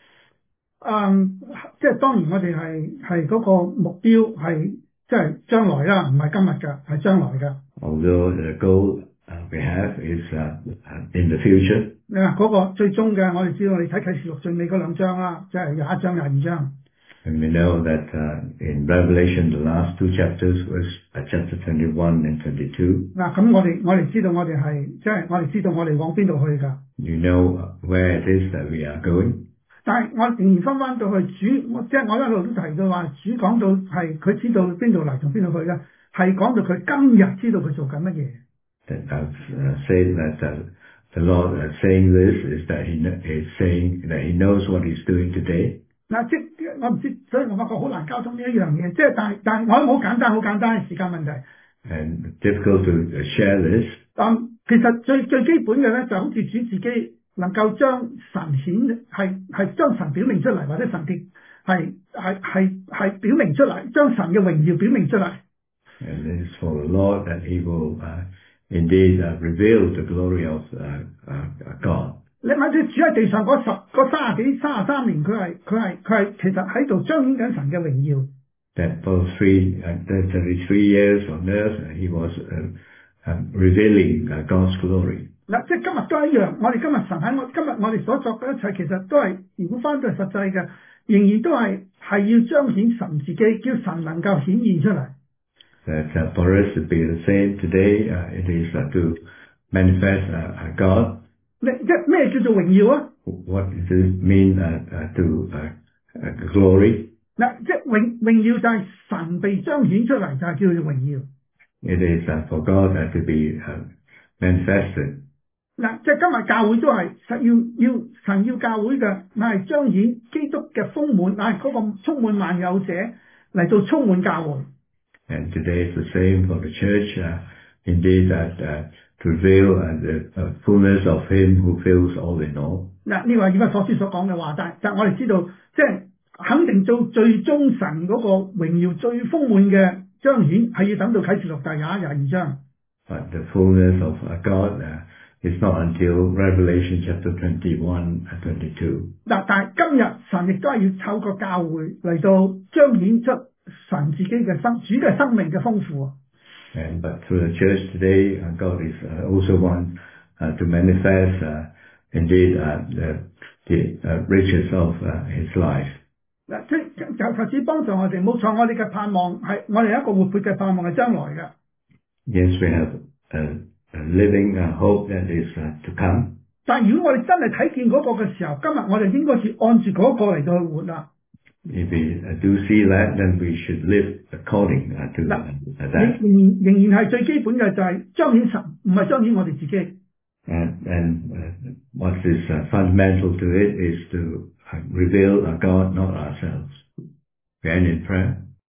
係當然我哋係嗰個目標係即係將來啦，唔係今日㗎，係將來㗎。 Although the goal we have is in the future. 嗰個最終嘅，我哋知道，我哋睇啟示錄最尾嗰2章啦，即係21章、22章。 And we know that in Revelation, the last 2 chapters was chapter 21 and 22. 咁我哋知道我哋係即係我哋知道我哋往邊度去㗎。 You know where it is that we are going. 但係我仍然翻到去主，即係我一路都提到話，主講到係佢知道邊度嚟同邊度去嘅，係講到佢今日知道佢做緊乜嘢。 That I've said that the Lord saying this is that He is saying that He knows what He's doing today. 即我唔知，所以我發覺好難交通呢一樣嘢。即係但係我好簡單嘅時間問題。 And difficult to share this. 其實最基本嘅咧，就好似主自己能夠將神係將神表明出嚟，或者神係表明出嚟，將神嘅榮耀表明出嚟。 And it is for the Lord that He will indeed reveal the glory of God. 你問住主喺地上嗰33年，佢係其實喺度彰顯緊神嘅榮耀。 That for 33 years on earth, He was revealing God's glory. 即係今日都一樣，我哋今日我哋所作嘅一切，其實都係如果翻到係實際嘅，仍然都係要彰顯神自己，叫神能夠顯現出嚟。 That for us to be the same today, it is to manifest God. 咩叫做榮耀啊 ？What does it mean to glory? 即係榮耀就係神被彰顯出嚟，就係叫做榮耀。 It is for God to be manifested. 即係今日教會都係神要教會嘅，係彰顯基督嘅豐滿，嗰個充滿萬有者嚟到充滿教會。 And today is the same for the church, indeed that to reveal the fullness of Him who fills all in all. 呢個係以弗所書所講嘅話，但我哋知道，即係肯定到最終神嗰個榮耀最豐滿嘅彰顯，係要等到啟示錄第21、22章。 But the fullness of God is not until Revelation chapter 21 and 22. 但係今日神亦都係要透過教會嚟到彰顯出神自己嘅主嘅生命嘅豐富。 But through the church today, God is also want to manifest indeed the riches of His life. 即係就此幫助我哋，冇錯，我哋嘅盼望係我哋一個活潑嘅盼望係將來嘅。 Yes, we have a living hope that is to come. 但如果我哋真係睇見嗰個嘅時候，今日我哋應該是按住嗰個嚟到去活啦。 If we do see that, then we should live according to that. 仍然係最基本嘅就係彰顯神，唔係彰顯我哋自己。 And what is fundamental to it is to reveal God, not ourselves. We end in prayer.